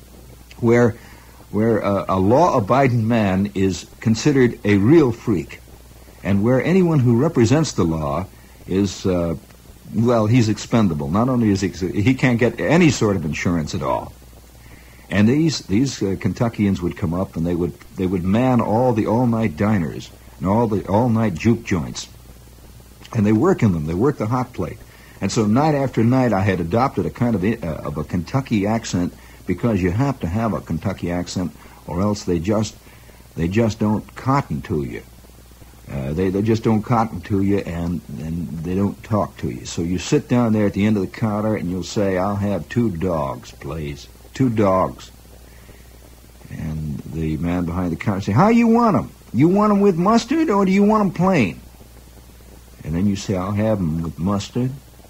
where where uh, a law-abiding man is considered a real freak, and where anyone who represents the law is, uh, well, he's expendable. Not only is he, he can't get any sort of insurance at all. And these these uh, Kentuckians would come up, and they would they would man all the all-night diners and all the all-night juke joints, and they work in them. They work the hot plate, and so night after night, I had adopted a kind of uh, of a Kentucky accent. Because you have to have a Kentucky accent, or else they just they just don't cotton to you. Uh, they they just don't cotton to you, and and they don't talk to you. So you sit down there at the end of the counter, and you'll say, "I'll have two dogs, please, two dogs." And the man behind the counter say, how you want them? You want them with mustard or do you want them plain? And then you say, I'll have them with mustard.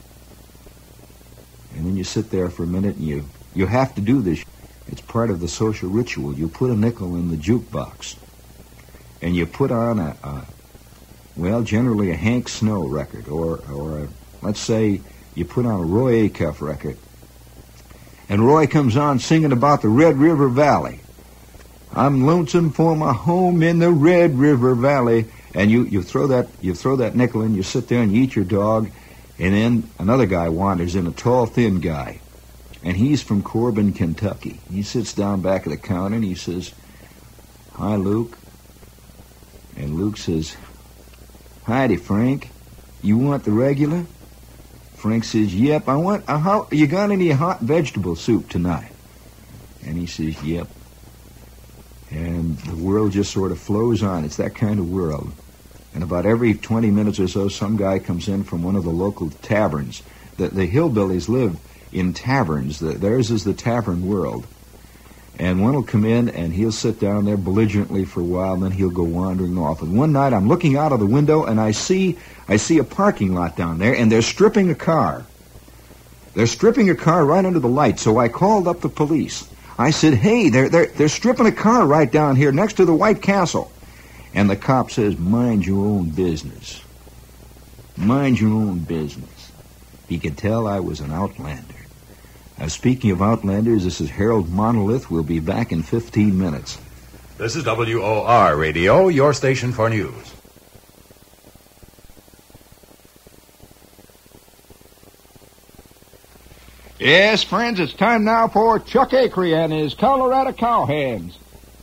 And then you sit there for a minute and you, you have to do this. It's part of the social ritual. You put a nickel in the jukebox and you put on a, a well, generally a Hank Snow record or, or a, let's say you put on a Roy Acuff record. And Roy comes on singing about the Red River Valley. I'm lonesome for my home in the Red River Valley. And you, you throw that you throw that nickel in, you sit there and you eat your dog, and then another guy wanders in, a tall, thin guy. And he's from Corbin, Kentucky. He sits down back at the counter and he says, hi, Luke. And Luke says, Heidi, Frank. You want the regular? Frank says, yep, I want, uh, how, you got any hot vegetable soup tonight? And he says, yep. And the world just sort of flows on. It's that kind of world. And about every twenty minutes or so, some guy comes in from one of the local taverns. The, the hillbillies live in taverns. The, theirs is the tavern world. And one will come in, and he'll sit down there belligerently for a while, and then he'll go wandering off. And one night, I'm looking out of the window, and I see I see a parking lot down there, and they're stripping a car. They're stripping a car right under the light, so I called up the police. I said, hey, they're, they're, they're stripping a car right down here next to the White Castle. And the cop says, mind your own business. Mind your own business. He could tell I was an outlander. Now, speaking of outlanders, this is Harold Monolith. We'll be back in fifteen minutes. This is W O R Radio, your station for news. Yes, friends, it's time now for Chuck Acree and his Colorado Cowhands.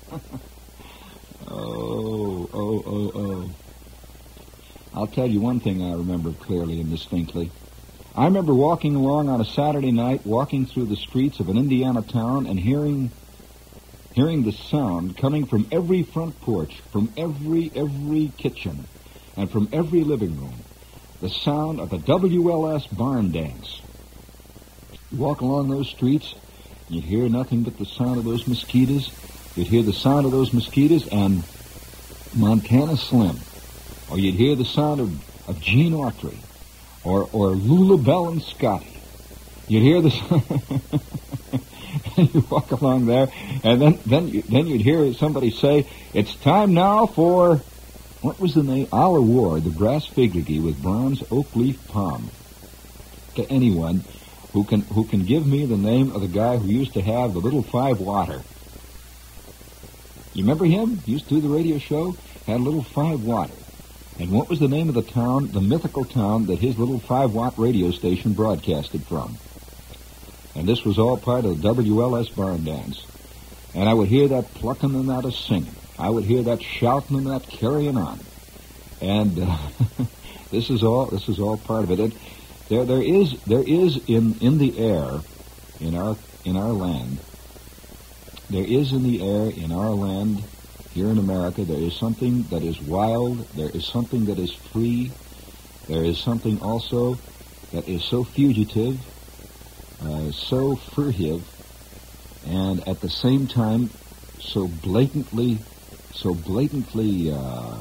oh, oh, oh, oh. I'll tell you one thing I remember clearly and distinctly. I remember walking along on a Saturday night, walking through the streets of an Indiana town and hearing hearing the sound coming from every front porch, from every, every kitchen, and from every living room. The sound of the W L S barn dance. You walk along those streets, and you'd hear nothing but the sound of those mosquitoes. You'd hear the sound of those mosquitoes and Montana Slim. Or you'd hear the sound of, of Gene Autry. Or or Lula Bell and Scotty. You'd hear the and you walk along there, and then then you, then you'd hear somebody say, "It's time now for," what was the name? Our Ward, the brass figurine with bronze oak leaf palm. To anyone who can who can give me the name of the guy who used to have the little five watter. You remember him? He used to do the radio show. Had a little five watter. And what was the name of the town, the mythical town that his little five-watt radio station broadcasted from? And this was all part of the W L S barn dance. And I would hear that plucking and that a singing. I would hear that shouting and that carrying on. And uh, this is all this is all part of it. it there there is there is in, in the air in our in our land. There is in the air in our land. Here in America, there is something that is wild, there is something that is free, there is something also that is so fugitive, uh, so furtive, and at the same time so blatantly, so blatantly, uh,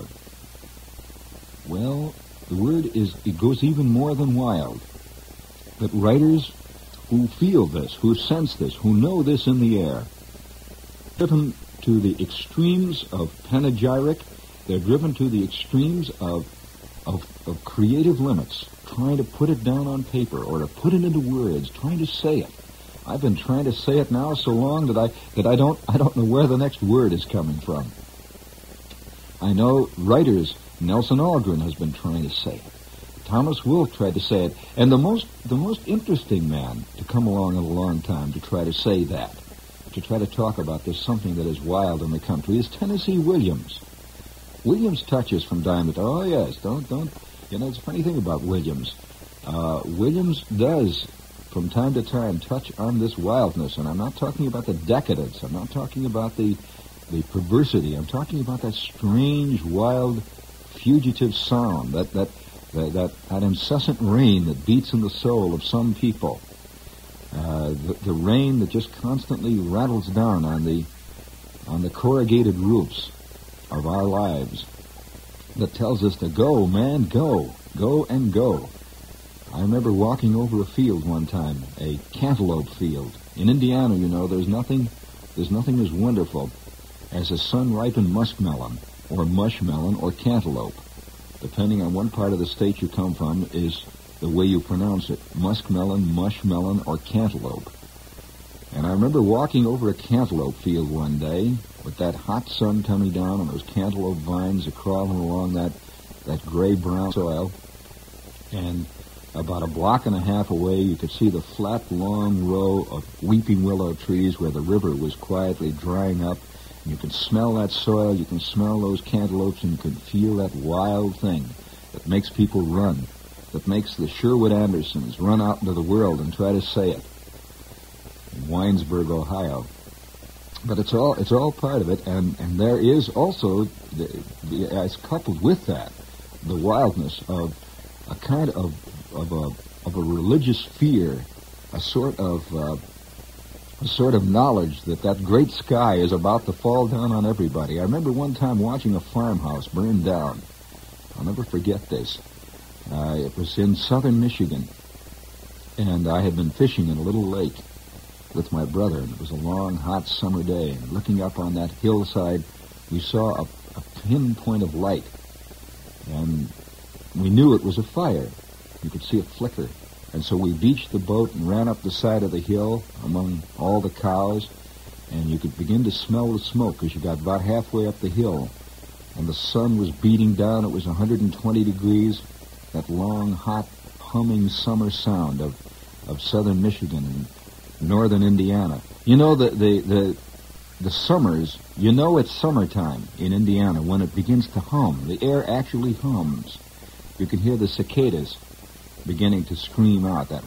well, the word is, it goes even more than wild. But writers who feel this, who sense this, who know this in the air, driven to the extremes of panegyric, they're driven to the extremes of, of of creative limits, trying to put it down on paper or to put it into words, trying to say it. I've been trying to say it now so long that I that I don't I don't know where the next word is coming from. I know writers, Nelson Algren has been trying to say it. Thomas Wolfe tried to say it, and the most the most interesting man to come along in a long time to try to say that, to try to talk about this something that is wild in the country, is Tennessee Williams. Williams touches from time to time. Oh, yes, don't, don't, you know, it's a funny thing about Williams. Uh, Williams does, from time to time, touch on this wildness, and I'm not talking about the decadence. I'm not talking about the, the perversity. I'm talking about that strange, wild, fugitive sound, that, that, that, that, that incessant rain that beats in the soul of some people. Uh, the, the rain that just constantly rattles down on the on the corrugated roofs of our lives that tells us to go, man, go, go and go. I remember walking over a field one time, a cantaloupe field. In Indiana, you know, there's nothing, there's nothing as wonderful as a sun-ripened muskmelon, or mushmelon, or cantaloupe. Depending on what part of the state you come from is the way you pronounce it. Muskmelon, mushmelon, or cantaloupe. And I remember walking over a cantaloupe field one day with that hot sun coming down and those cantaloupe vines are crawling along that, that gray-brown soil. And about a block and a half away, you could see the flat, long row of weeping willow trees where the river was quietly drying up. And you can smell that soil, you can smell those cantaloupes, and you can feel that wild thing that makes people run, that makes the Sherwood Andersons run out into the world and try to say it in Winesburg, Ohio. But it's all it's all part of it, and, and there is also, the, the, as coupled with that, the wildness of a kind of of a of a religious fear, a sort of uh, a sort of knowledge that that great sky is about to fall down on everybody. I remember one time watching a farmhouse burn down. I'll never forget this. Uh, it was in southern Michigan, and I had been fishing in a little lake with my brother, and it was a long, hot summer day. And looking up on that hillside, we saw a, a pinpoint of light, and we knew it was a fire. You could see it flicker. And so we beached the boat and ran up the side of the hill among all the cows, and you could begin to smell the smoke as you got about halfway up the hill. And the sun was beating down. It was one hundred twenty degrees, that long, hot, humming summer sound of, of southern Michigan and northern Indiana. You know, the, the, the, the summers, you know it's summertime in Indiana when it begins to hum. The air actually hums. You can hear the cicadas beginning to scream out, that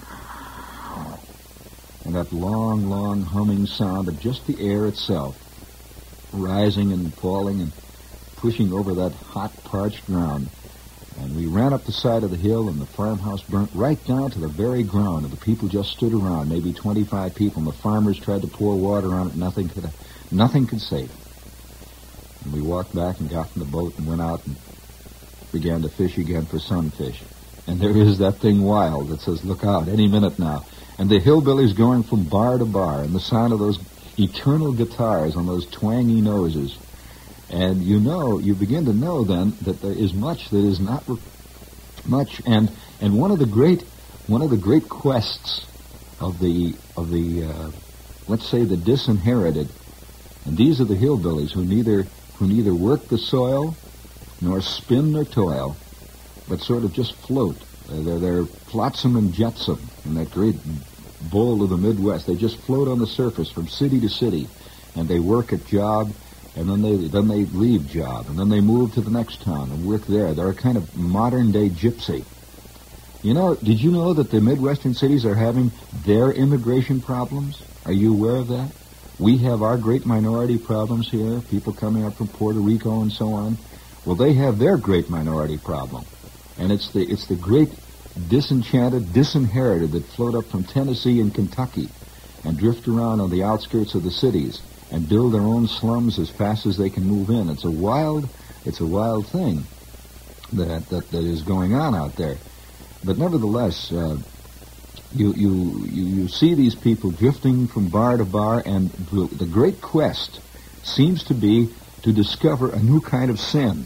and that long, long humming sound of just the air itself rising and falling and pushing over that hot, parched ground. And we ran up the side of the hill, and the farmhouse burnt right down to the very ground, and the people just stood around, maybe twenty-five people, and the farmers tried to pour water on it. Nothing could, nothing could save it. And we walked back and got in the boat and went out and began to fish again for sunfish. And there is that thing wild that says, look out, any minute now. And the hillbillies going from bar to bar, and the sound of those eternal guitars on those twangy noses. And you know, you begin to know then that there is much that is not re- much. And and one of the great one of the great quests of the of the uh, let's say the disinherited, and these are the hillbillies who neither who neither work the soil nor spin nor toil, but sort of just float. Uh, they're, they're flotsam and jetsam in that great bowl of the Midwest. They just float on the surface from city to city, and they work a job, and then they then they leave job, and then they move to the next town and work there. They're a kind of modern-day gypsy. You know, did you know that the Midwestern cities are having their immigration problems? Are you aware of that? We have our great minority problems here, people coming up from Puerto Rico and so on. Well, they have their great minority problem. And it's the it's the great disenchanted, disinherited that float up from Tennessee and Kentucky and drift around on the outskirts of the cities and build their own slums as fast as they can move in. It's a wild, it's a wild thing that that, that is going on out there. But nevertheless, uh, you, you you you see these people drifting from bar to bar, and the great quest seems to be to discover a new kind of sin.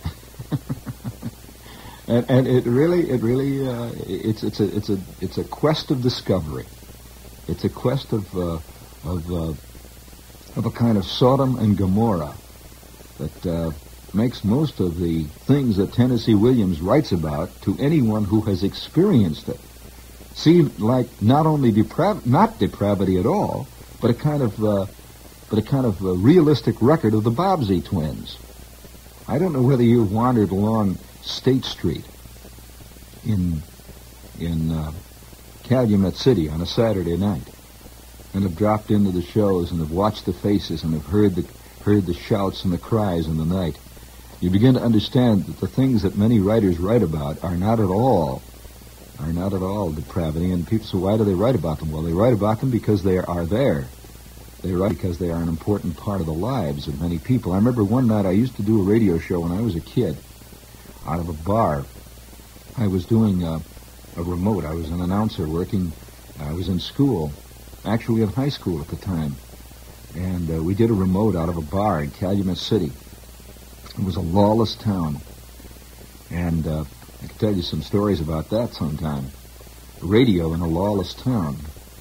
And, and it really, it really, uh, it's it's a it's a it's a quest of discovery. It's a quest of uh, of uh, of a kind of Sodom and Gomorrah that uh, makes most of the things that Tennessee Williams writes about to anyone who has experienced it seem like not only deprav- not depravity at all, but a kind of uh, but a kind of a realistic record of the Bobbsey twins. I don't know whether you've wandered along State Street in in uh, Calumet City on a Saturday night, and have dropped into the shows and have watched the faces and have heard the heard the shouts and the cries in the night. You begin to understand that the things that many writers write about are not at all are not at all depravity. And people say, why do they write about them? Well, they write about them because they are there. They write because they are an important part of the lives of many people. I remember one night I used to do a radio show when I was a kid out of a bar. I was doing a, a remote. I was an announcer working. I was in school, actually in high school at the time. And uh, we did a remote out of a bar in Calumet City. It was a lawless town. And uh, I can tell you some stories about that sometime. Radio in a lawless town.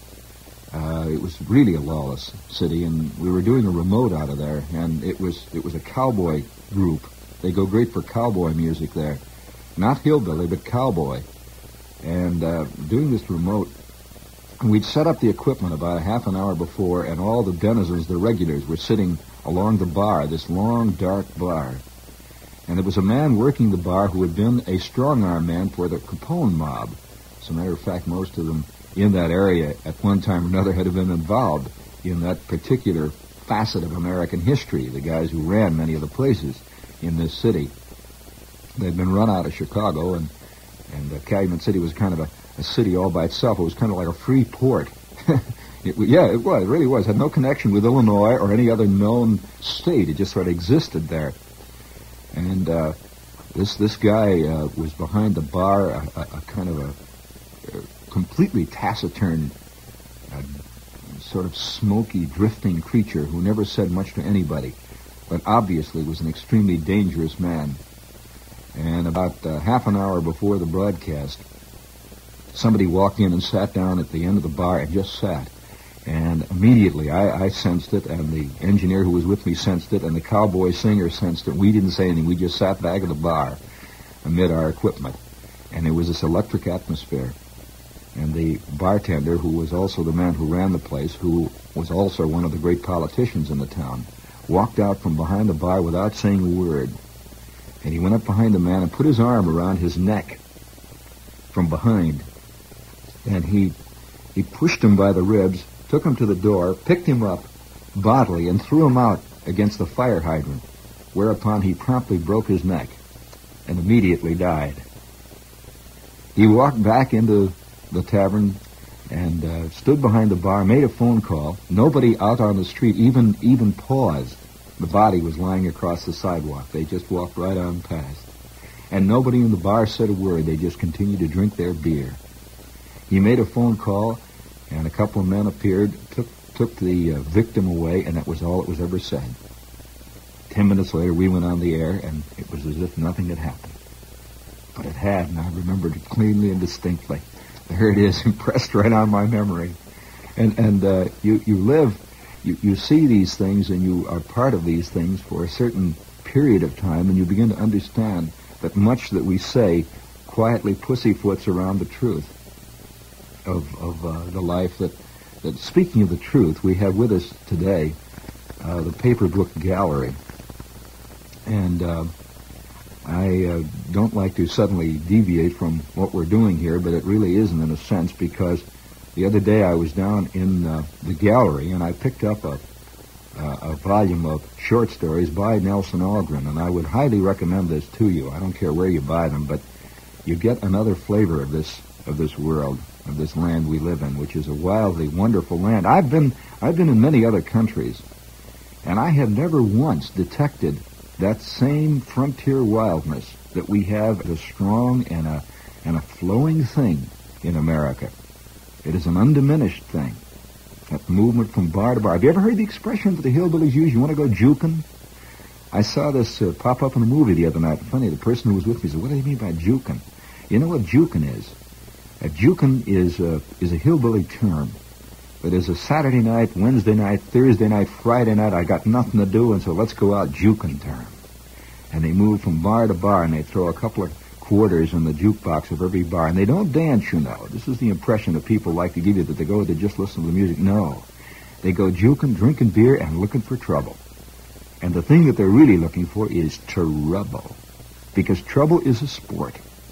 Uh, it was really a lawless city, and we were doing a remote out of there, and it was it was a cowboy group. They go great for cowboy music there. Not hillbilly, but cowboy. And uh, doing this remote, we'd set up the equipment about a half an hour before, and all the denizens, the regulars, were sitting along the bar, this long, dark bar. And there was a man working the bar who had been a strong-arm man for the Capone mob. As a matter of fact, most of them in that area at one time or another had been involved in that particular facet of American history, the guys who ran many of the places in this city. They'd been run out of Chicago, and, and uh, Calumet City was kind of a, a city all by itself. It was kind of like a free port. it, yeah, it was. It really was. It had no connection with Illinois or any other known state. It just sort of existed there. And uh, this this guy uh, was behind the bar, a, a, a kind of a, a completely taciturn, uh, sort of smoky, drifting creature who never said much to anybody, but obviously was an extremely dangerous man. And about uh, half an hour before the broadcast, somebody walked in and sat down at the end of the bar and just sat. And immediately I, I sensed it, and the engineer who was with me sensed it, and the cowboy singer sensed it. We didn't say anything. We just sat back at the bar amid our equipment. And there was this electric atmosphere. And the bartender, who was also the man who ran the place, who was also one of the great politicians in the town, walked out from behind the bar without saying a word. And he went up behind the man and put his arm around his neck from behind. And he he pushed him by the ribs, took him to the door, picked him up bodily, and threw him out against the fire hydrant, whereupon he promptly broke his neck and immediately died. He walked back into the tavern and uh, stood behind the bar, made a phone call. Nobody out on the street even even paused. The body was lying across the sidewalk. They just walked right on past. And nobody in the bar said a word. They just continued to drink their beer. He made a phone call, and a couple of men appeared, took took the uh, victim away, and that was all that was ever said. Ten minutes later, we went on the air, and it was as if nothing had happened. But it had, and I remembered it cleanly and distinctly. There it is, impressed right on my memory. And and uh, you, you live, you, you see these things, and you are part of these things for a certain period of time, and you begin to understand that much that we say quietly pussyfoots around the truth of, of uh, the life that, that, speaking of the truth, we have with us today uh, the Paper Book Gallery. And uh, I uh, don't like to suddenly deviate from what we're doing here, but it really isn't in a sense, because the other day I was down in uh, the gallery and I picked up a, uh, a volume of short stories by Nelson Algren, and I would highly recommend this to you. I don't care where you buy them, but you get another flavor of this of this world, of this land we live in, which is a wildly wonderful land. I've been I've been in many other countries, and I have never once detected that same frontier wildness that we have as a strong and a and a flowing thing in America. It is an undiminished thing. That movement from bar to bar. Have you ever heard the expression that the hillbillies use, you want to go jukin'? I saw this uh, pop up in a movie the other night. Funny, the person who was with me said, what do you mean by jukin'? You know what jukin' is? A jukin' is a, is a hillbilly term. It is a Saturday night, Wednesday night, Thursday night, Friday night, I got nothing to do, and so let's go out jukin' term. And they move from bar to bar, and they throw a couple of quarters in the jukebox of every bar. And they don't dance, you know. This is the impression that people like to give you, that they go to just listen to the music. No. They go juking, drinking beer, and looking for trouble. And the thing that they're really looking for is trouble. Because trouble is a sport.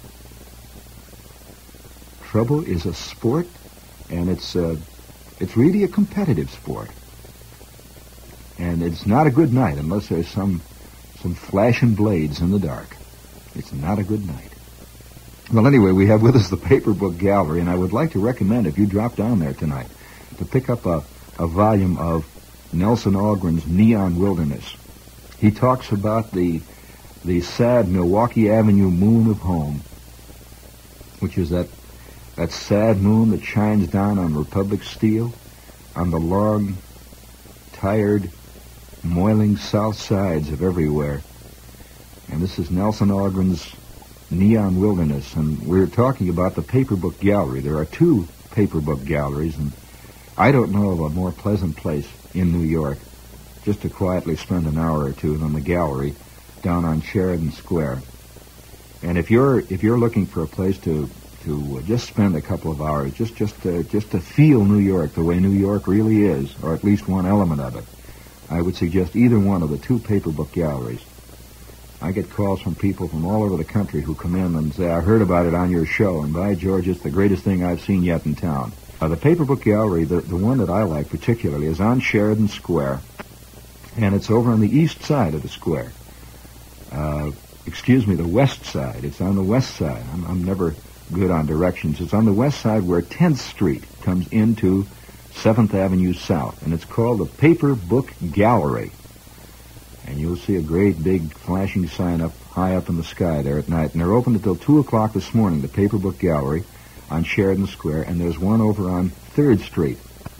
Trouble is a sport, and it's uh, it's really a competitive sport. And it's not a good night unless there's some some flashing blades in the dark. It's not a good night. Well, anyway, we have with us the Paper Book Gallery, and I would like to recommend, if you drop down there tonight, to pick up a, a volume of Nelson Algren's Neon Wilderness. He talks about the the sad Milwaukee Avenue moon of home, which is that that sad moon that shines down on Republic Steel, on the long, tired, moiling south sides of everywhere. And this is Nelson Algren's Neon Wilderness, and we're talking about the Paperbook Gallery. There are two Paperbook galleries, and I don't know of a more pleasant place in New York just to quietly spend an hour or two than the gallery down on Sheridan Square. And if you're if you're looking for a place to to just spend a couple of hours, just just to, just to feel New York the way New York really is, or at least one element of it, I would suggest either one of the two Paperbook galleries. I get calls from people from all over the country who come in and say, I heard about it on your show, and by George, it's the greatest thing I've seen yet in town. Uh, the Paperbook Gallery, the, the one that I like particularly, is on Sheridan Square, and it's over on the east side of the square. Uh, excuse me, the west side. It's on the west side. I'm, I'm never good on directions. It's on the west side where tenth Street comes into seventh Avenue South, and it's called the Paperbook Gallery. And you'll see a great big flashing sign up high up in the sky there at night. And they're open until two o'clock this morning, the Paperbook Gallery on Sheridan Square, and there's one over on third Street.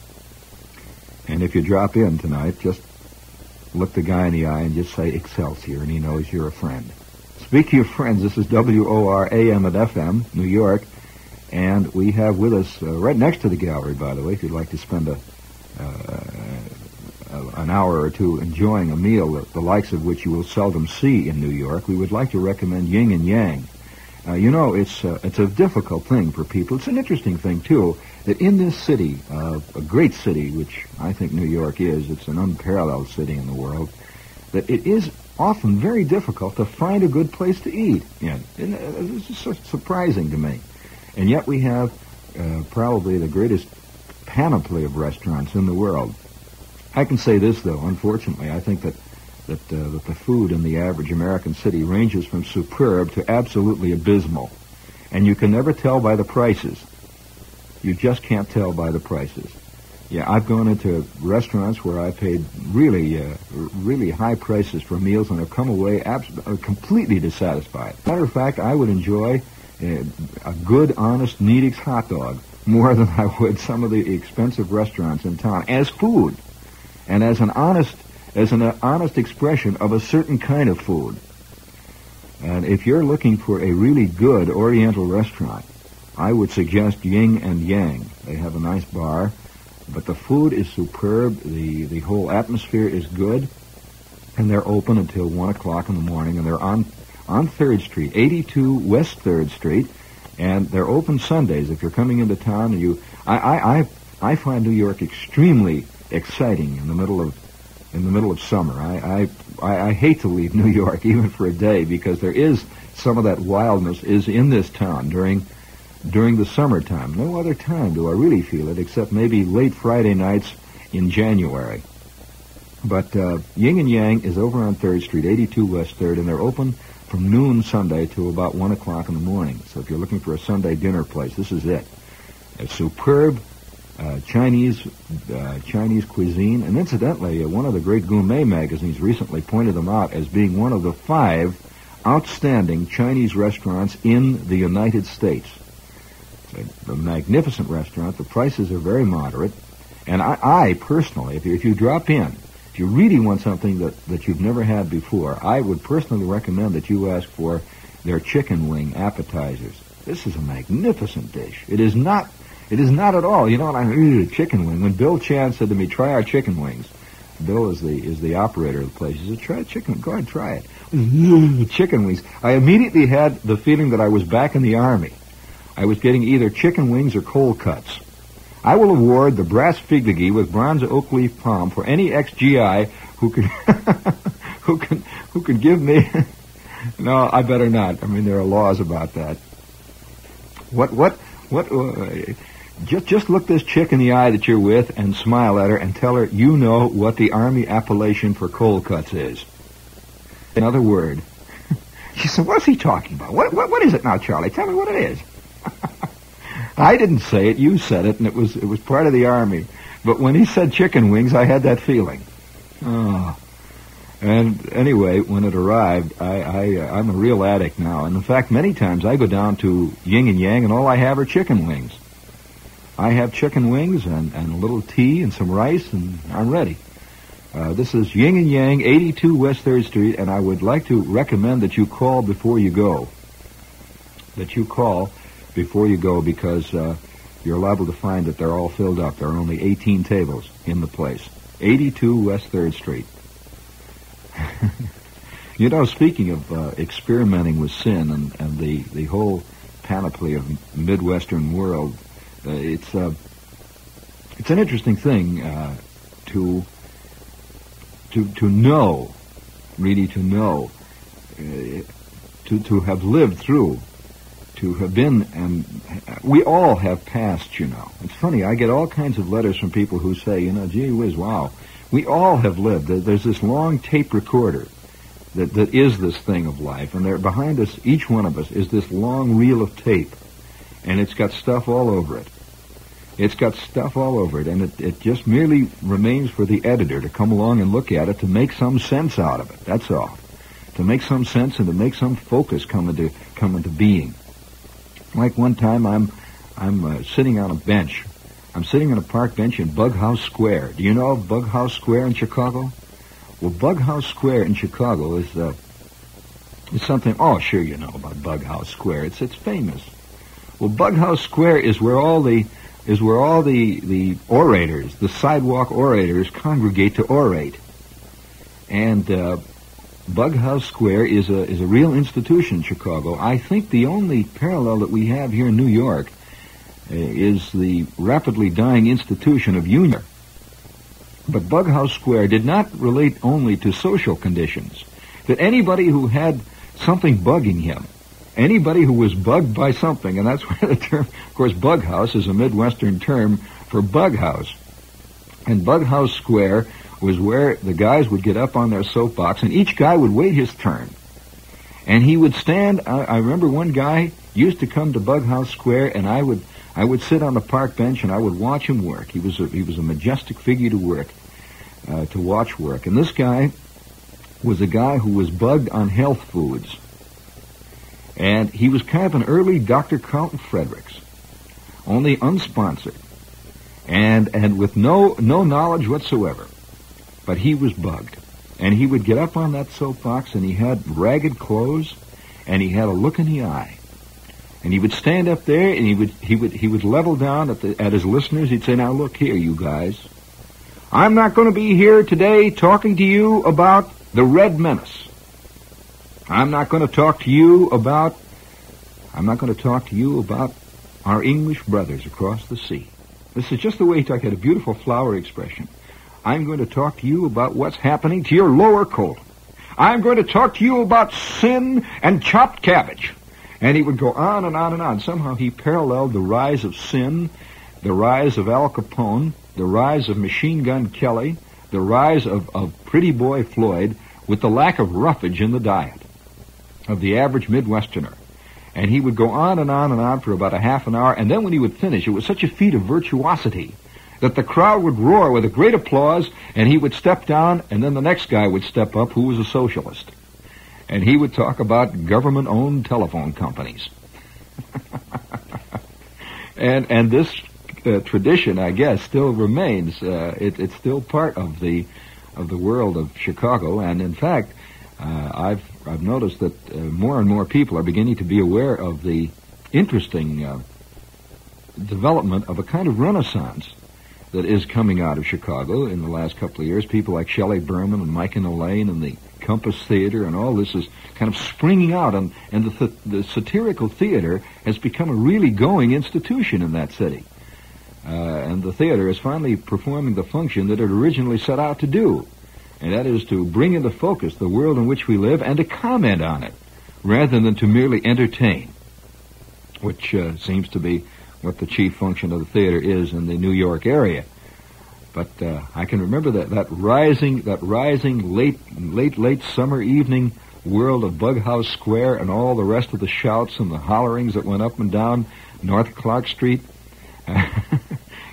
And if you drop in tonight, just look the guy in the eye and just say Excelsior, and he knows you're a friend. Speaking of friends, this is W O R A M and F M, New York, and we have with us, uh, right next to the gallery, by the way, if you'd like to spend a, uh, a an hour or two enjoying a meal, the, the likes of which you will seldom see in New York, we would like to recommend Yin and Yang. Uh, you know, it's uh, it's a difficult thing for people. It's an interesting thing, too, that in this city, uh, a great city, which I think New York is, it's an unparalleled city in the world, that it is often very difficult to find a good place to eat in. And it's just so surprising to me. And yet we have uh, probably the greatest panoply of restaurants in the world. I can say this, though, unfortunately, I think that that, uh, that the food in the average American city ranges from superb to absolutely abysmal. And you can never tell by the prices. You just can't tell by the prices. Yeah, I've gone into restaurants where I paid really, uh, really high prices for meals and have come away abs- uh, completely dissatisfied. Matter of fact, I would enjoy uh, a good, honest Needix hot dog more than I would some of the expensive restaurants in town as food, and as an honest, as an uh, honest expression of a certain kind of food. And if you're looking for a really good Oriental restaurant, I would suggest Yin and Yang. They have a nice bar. But the food is superb, the, the whole atmosphere is good, and they're open until one o'clock in the morning, and they're on on third Street, eighty-two West third Street, and they're open Sundays. If you're coming into town, and you, I, I, I, I find New York extremely exciting in the middle of in the middle of summer. I, I, I hate to leave New York even for a day, because there is some of that wildness is in this town during during the summertime. No other time do I really feel it, except maybe late Friday nights in January. But uh, Yin and Yang is over on third Street, eighty-two West third, and they're open from noon Sunday to about one o'clock in the morning. So if you're looking for a Sunday dinner place, this is it. A superb uh, Chinese uh, Chinese cuisine, and incidentally, uh, one of the great gourmet magazines recently pointed them out as being one of the five outstanding Chinese restaurants in the United States. A, a magnificent restaurant. The prices are very moderate. And I, I personally, if you, if you drop in, if you really want something that, that you've never had before, I would personally recommend that you ask for their chicken wing appetizers. This is a magnificent dish. It is not, it is not at all. You know, and I mean, chicken wing. When Bill Chan said to me, try our chicken wings, Bill is the is the operator of the place. He said, try chicken. Go ahead, try it. Chicken wings. I immediately had the feeling that I was back in the Army. I was getting either chicken wings or cold cuts. I will award the brass figdigi with bronze oak leaf palm for any ex-G I who can who can who can give me. No, I better not. I mean, there are laws about that. What what what? Uh, just just look this chick in the eye that you're with and smile at her and tell her you know what the Army appellation for cold cuts is. Another word. She said, "What's he talking about? What what what is it now, Charlie? Tell me what it is." I didn't say it. You said it, and it was it was part of the Army. But when he said chicken wings, I had that feeling. Oh. And anyway, when it arrived, I, I, uh, I'm a real addict now. And in fact, many times I go down to Yin and Yang, and all I have are chicken wings. I have chicken wings and, and a little tea and some rice, and I'm ready. Uh, this is Yin and Yang, eighty-two West third Street, and I would like to recommend that you call before you go. That you call before you go, because uh, you're liable to find that they're all filled up. There are only eighteen tables in the place. eighty-two West third Street. You know, speaking of uh, experimenting with sin and, and the, the whole panoply of Midwestern world, uh, it's uh, it's an interesting thing uh, to to to know, really to know, uh, to to have lived through, to have been, and we all have passed. You know, it's funny. I get all kinds of letters from people who say, you know, gee whiz, wow. We all have lived. There's this long tape recorder that, that is this thing of life, and there behind us, each one of us, is this long reel of tape, and it's got stuff all over it. It's got stuff all over it, and it, it just merely remains for the editor to come along and look at it to make some sense out of it. That's all. To make some sense and to make some focus come into come into being. Like one time, I'm I'm uh, sitting on a bench. I'm sitting on a park bench in Bughouse Square. Do you know of Bughouse Square in Chicago? Well, Bughouse Square in Chicago is uh, is something. Oh, sure, you know about Bughouse Square. It's it's famous. Well, Bughouse Square is where all the is where all the the orators, the sidewalk orators, congregate to orate. And uh, Bughouse Square is a is a real institution in Chicago. I think the only parallel that we have here in New York is the rapidly dying institution of Union. But Bughouse Square did not relate only to social conditions. That anybody who had something bugging him, anybody who was bugged by something, and that's where the term, of course, Bughouse is a Midwestern term for bughouse. And Bughouse Square was where the guys would get up on their soapbox, and each guy would wait his turn. And he would stand, I, I remember one guy used to come to Bughouse Square, and I would I would sit on the park bench and I would watch him work. He was a, he was a majestic figure to work, uh, to watch work. And this guy was a guy who was bugged on health foods. And he was kind of an early Doctor Carlton Fredericks, only unsponsored, and and with no no knowledge whatsoever. But he was bugged. And he would get up on that soapbox, and he had ragged clothes, and he had a look in the eye. And he would stand up there, and he would he would he would level down at the at his listeners. He'd say, "Now look here, you guys. I'm not going to be here today talking to you about the Red Menace. I'm not going to talk to you about I'm not going to talk to you about our English brothers across the sea." This is just the way he talked. He had a beautiful flower expression. "I'm going to talk to you about what's happening to your lower colon. I'm going to talk to you about sin and chopped cabbage." And he would go on and on and on. Somehow he paralleled the rise of sin, the rise of Al Capone, the rise of Machine Gun Kelly, the rise of, of Pretty Boy Floyd, with the lack of roughage in the diet of the average Midwesterner. And he would go on and on and on for about a half an hour, and then when he would finish, it was such a feat of virtuosity that the crowd would roar with a great applause, and he would step down, and then the next guy would step up who was a socialist. And he would talk about government-owned telephone companies. and and this uh, tradition, I guess, still remains. Uh, it, it's still part of the of the world of Chicago. And in fact, uh, I've I've noticed that uh, more and more people are beginning to be aware of the interesting uh, development of a kind of renaissance that is coming out of Chicago in the last couple of years. People like Shelley Berman and Mike and Elaine and the Compass Theater and all this is kind of springing out, and, and the, th- the satirical theater has become a really going institution in that city. Uh, and the theater is finally performing the function that it originally set out to do, and that is to bring into focus the world in which we live and to comment on it, rather than to merely entertain, which uh, seems to be what the chief function of the theater is in the New York area. But uh, I can remember that, that rising, that rising late, late, late summer evening world of Bughouse Square and all the rest of the shouts and the hollerings that went up and down North Clark Street.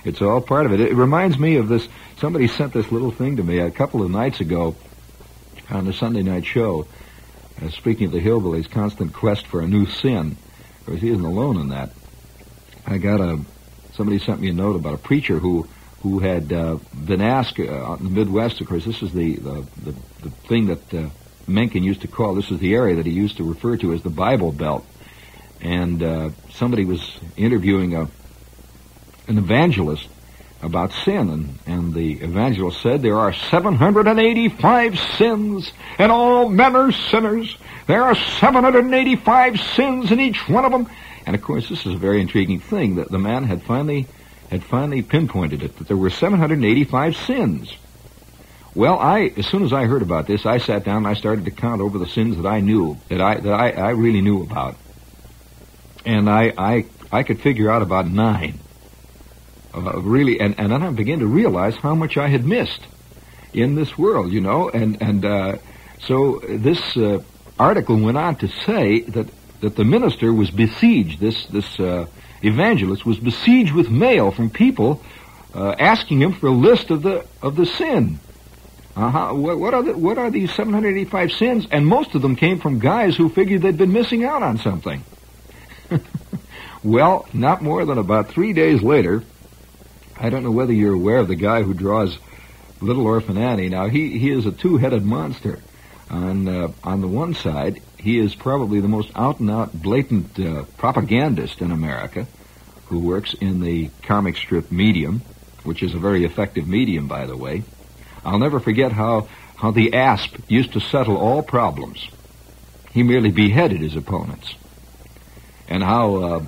It's all part of it. It reminds me of this. Somebody sent this little thing to me a couple of nights ago on the Sunday night show. Uh, speaking of the hillbillies' constant quest for a new sin. Of course, he isn't alone in that. I got a, somebody sent me a note about a preacher who who had uh, been asked uh, out in the Midwest. Of course, this is the, the, the, the thing that uh, Mencken used to call, this is the area that he used to refer to as the Bible Belt. And uh, somebody was interviewing a, an evangelist about sin, and, and the evangelist said, there are seven hundred eighty-five sins, and all men are sinners. There are seven hundred eighty-five sins in each one of them. And, of course, this is a very intriguing thing, that the man had finally had finally pinpointed it, that there were seven hundred eighty-five sins. Well, I, as soon as I heard about this, I sat down and I started to count over the sins that I knew, that I that I, I really knew about. And I, I, I could figure out about nine. Uh, really, and, and then I began to realize how much I had missed in this world, you know. And, and uh, so this uh, article went on to say that, that the minister was besieged, this, this uh, evangelist was besieged with mail from people uh, asking him for a list of the of the sin. Uh-huh. What, what are the, what are these seven hundred eighty-five sins? And most of them came from guys who figured they'd been missing out on something. Well, not more than about three days later, I don't know whether you're aware of the guy who draws Little Orphan Annie. Now, he, he is a two-headed monster. On uh, on the one side, he is probably the most out-and-out, blatant uh, propagandist in America, who works in the comic strip medium, which is a very effective medium, by the way. I'll never forget how, how the Asp used to settle all problems. He merely beheaded his opponents. And how uh,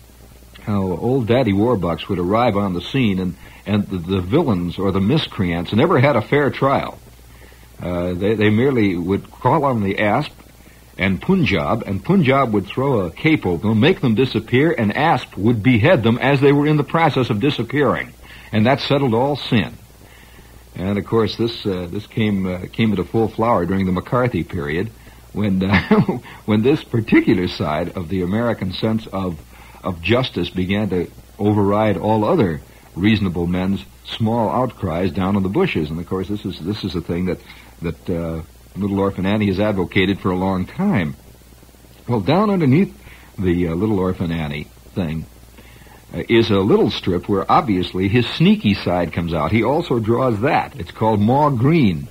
how old Daddy Warbucks would arrive on the scene, and, and the, the villains or the miscreants never had a fair trial. Uh, they, they merely would call on the Asp and Punjab, and Punjab would throw a cape over them, make them disappear, and Asp would behead them as they were in the process of disappearing. And that settled all sin. And, of course, this uh, this came uh, came into full flower during the McCarthy period, when uh, when this particular side of the American sense of of justice began to override all other reasonable men's small outcries down in the bushes. And, of course, this is this is a thing that that uh, Little Orphan Annie has advocated for a long time. Well, down underneath the uh, Little Orphan Annie thing uh, is a little strip where obviously his sneaky side comes out. He also draws that. It's called Ma Green.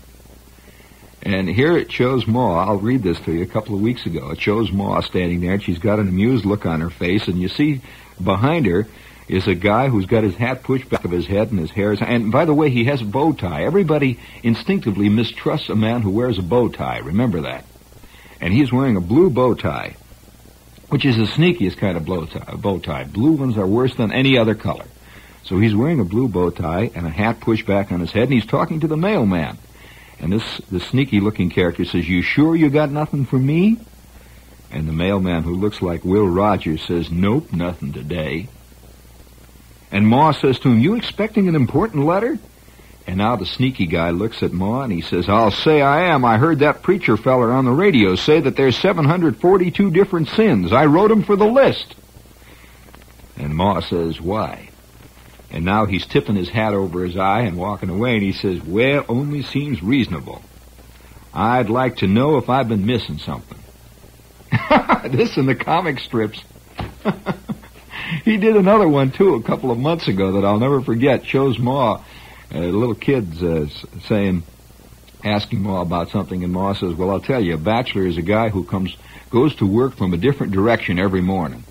And here it shows Ma. I'll read this to you. A couple of weeks ago, it shows Ma standing there, and she's got an amused look on her face, and you see behind her is a guy who's got his hat pushed back of his head and his hair is... And, by the way, he has a bow tie. Everybody instinctively mistrusts a man who wears a bow tie. Remember that. And he's wearing a blue bow tie, which is the sneakiest kind of bow tie. Bow tie. Blue ones are worse than any other color. So he's wearing a blue bow tie and a hat pushed back on his head, and he's talking to the mailman. And this, this sneaky-looking character says, "You sure you got nothing for me?" And the mailman, who looks like Will Rogers, says, "Nope, nothing today." And Ma says to him, "You expecting an important letter?" And now the sneaky guy looks at Ma and he says, "I'll say I am. I heard that preacher feller on the radio say that there's seven hundred forty-two different sins. I wrote 'em for the list." And Ma says, "Why?" And now he's tipping his hat over his eye and walking away, and he says, "Well, only seems reasonable. I'd like to know if I've been missing something." This in the comic strips. He did another one, too, a couple of months ago that I'll never forget. Shows Ma, uh, little kids uh, saying, asking Ma about something, and Ma says, "Well, I'll tell you, a bachelor is a guy who comes, goes to work from a different direction every morning."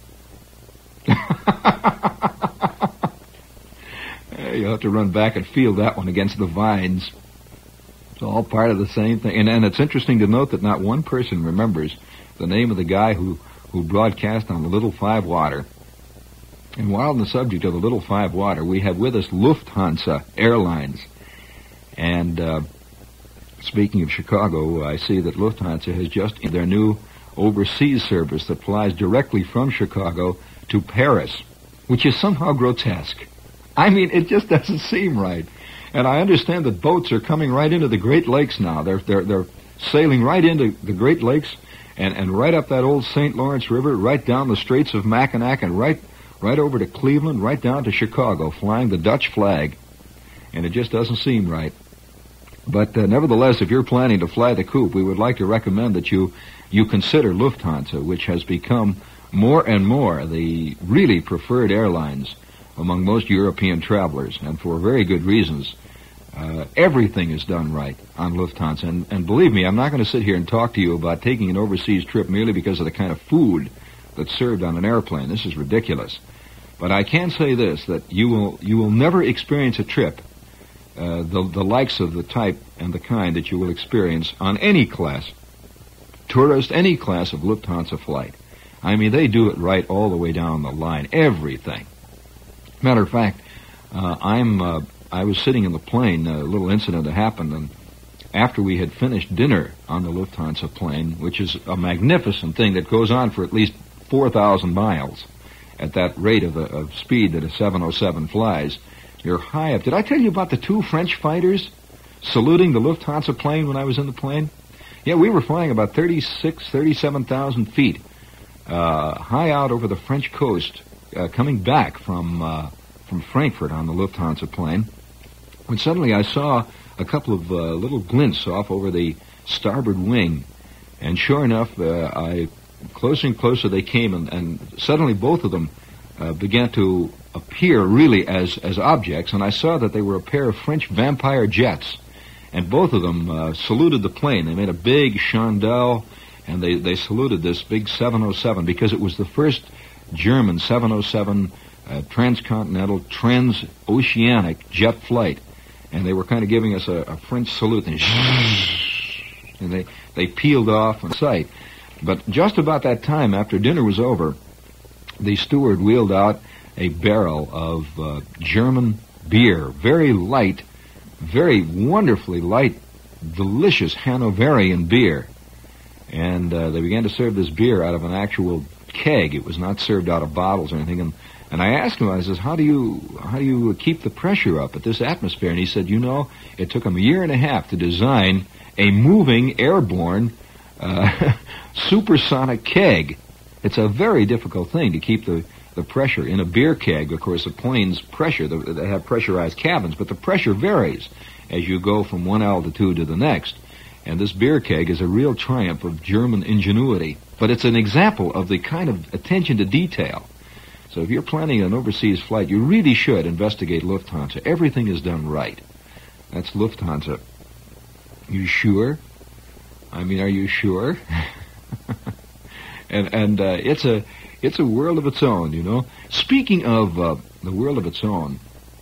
You'll have to run back and field that one against the vines. It's all part of the same thing. And, and it's interesting to note that not one person remembers the name of the guy who, who broadcast on the Little Five Water. And while on the subject of the Little Five Water, we have with us Lufthansa Airlines. And uh, speaking of Chicago, I see that Lufthansa has just in their new overseas service that flies directly from Chicago to Paris, which is somehow grotesque. I mean, it just doesn't seem right. And I understand that boats are coming right into the Great Lakes now. They're they're they're sailing right into the Great Lakes and, and right up that old Saint Lawrence River, right down the Straits of Mackinac, and right right over to Cleveland, right down to Chicago, flying the Dutch flag. And it just doesn't seem right. But uh, nevertheless, if you're planning to fly the Coop, we would like to recommend that you, you consider Lufthansa, which has become more and more the really preferred airlines among most European travelers, and for very good reasons. Uh, everything is done right on Lufthansa. And, and believe me, I'm not going to sit here and talk to you about taking an overseas trip merely because of the kind of food that's served on an airplane. This is ridiculous. But I can say this, that you will you will never experience a trip, uh, the, the likes of the type and the kind that you will experience on any class, tourist, any class of Lufthansa flight. I mean, they do it right all the way down the line, everything. Matter of fact, uh, I'm... Uh, I was sitting in the plane, a little incident that happened, and after we had finished dinner on the Lufthansa plane, which is a magnificent thing that goes on for at least four thousand miles at that rate of, of speed that a seven oh seven flies, you're high up. Did I tell you about the two French fighters saluting the Lufthansa plane when I was in the plane? Yeah, we were flying about thirty-six, thirty-seven thousand feet, uh, high out over the French coast, uh, coming back from, uh, from Frankfurt on the Lufthansa plane, when suddenly I saw a couple of uh, little glints off over the starboard wing, and sure enough, uh, I closer and closer they came, and, and suddenly both of them uh, began to appear really as, as objects, and I saw that they were a pair of French vampire jets, and both of them uh, saluted the plane. They made a big chandelle, and they, they saluted this big seven oh seven, because it was the first German seven oh seven uh, transcontinental, transoceanic jet flight. And they were kind of giving us a, a French salute, and, and they, they peeled off on sight. But just about that time, after dinner was over, the steward wheeled out a barrel of uh, German beer, very light, very wonderfully light, delicious Hanoverian beer. And uh, they began to serve this beer out of an actual keg. It was not served out of bottles or anything. And And I asked him, I says, how do you how do you keep the pressure up at this atmosphere? And he said, you know, it took him a year and a half to design a moving, airborne, uh, supersonic keg. It's a very difficult thing to keep the, the pressure in a beer keg. Of course, the plane's pressure, they have pressurized cabins, but the pressure varies as you go from one altitude to the next. And this beer keg is a real triumph of German ingenuity. But it's an example of the kind of attention to detail. So if you're planning an overseas flight, you really should investigate Lufthansa. Everything is done right. That's Lufthansa. You sure? I mean, are you sure? and and uh, it's a it's a world of its own, you know. Speaking of uh, the world of its own,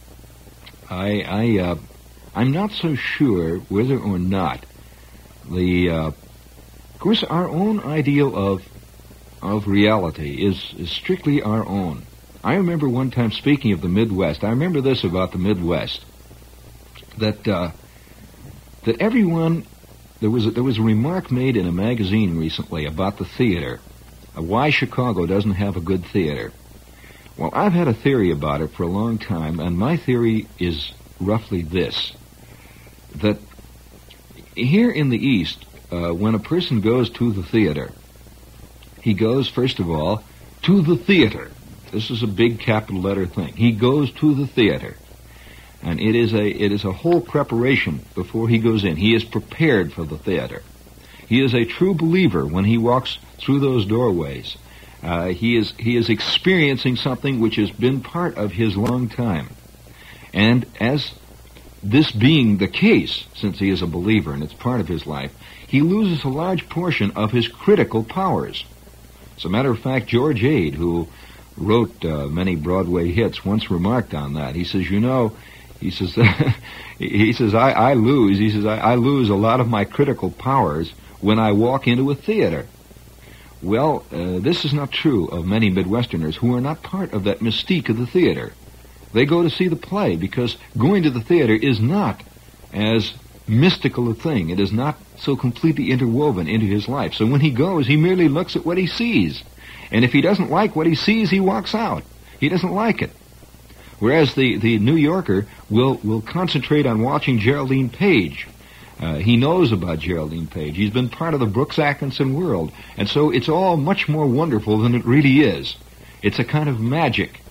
I I uh, I'm not so sure whether or not the uh, of course our own ideal of of reality is, is strictly our own. I remember one time, speaking of the Midwest, I remember this about the Midwest, that uh, that everyone, there was a, there was a remark made in a magazine recently about the theater, uh, why Chicago doesn't have a good theater. Well, I've had a theory about it for a long time, and my theory is roughly this, that here in the East, uh, when a person goes to the theater, he goes, first of all, to the theater. This is a big capital letter thing. He goes to the theater. And it is a it is a whole preparation before he goes in. He is prepared for the theater. He is a true believer when he walks through those doorways. Uh, he is he is experiencing something which has been part of his long time. And as this being the case, since he is a believer and it's part of his life, he loses a large portion of his critical powers. As a matter of fact, George Ade, who wrote uh, many Broadway hits, once remarked on that. He says, you know, he says, he says, I, I lose, he says, I, I lose a lot of my critical powers when I walk into a theater. Well, uh, this is not true of many Midwesterners who are not part of that mystique of the theater. They go to see the play because going to the theater is not as mystical a thing. It is not so completely interwoven into his life. So when he goes, he merely looks at what he sees. And if he doesn't like what he sees, he walks out. He doesn't like it. Whereas the, the New Yorker will, will concentrate on watching Geraldine Page. Uh, he knows about Geraldine Page. He's been part of the Brooks Atkinson world. And so it's all much more wonderful than it really is. It's a kind of magic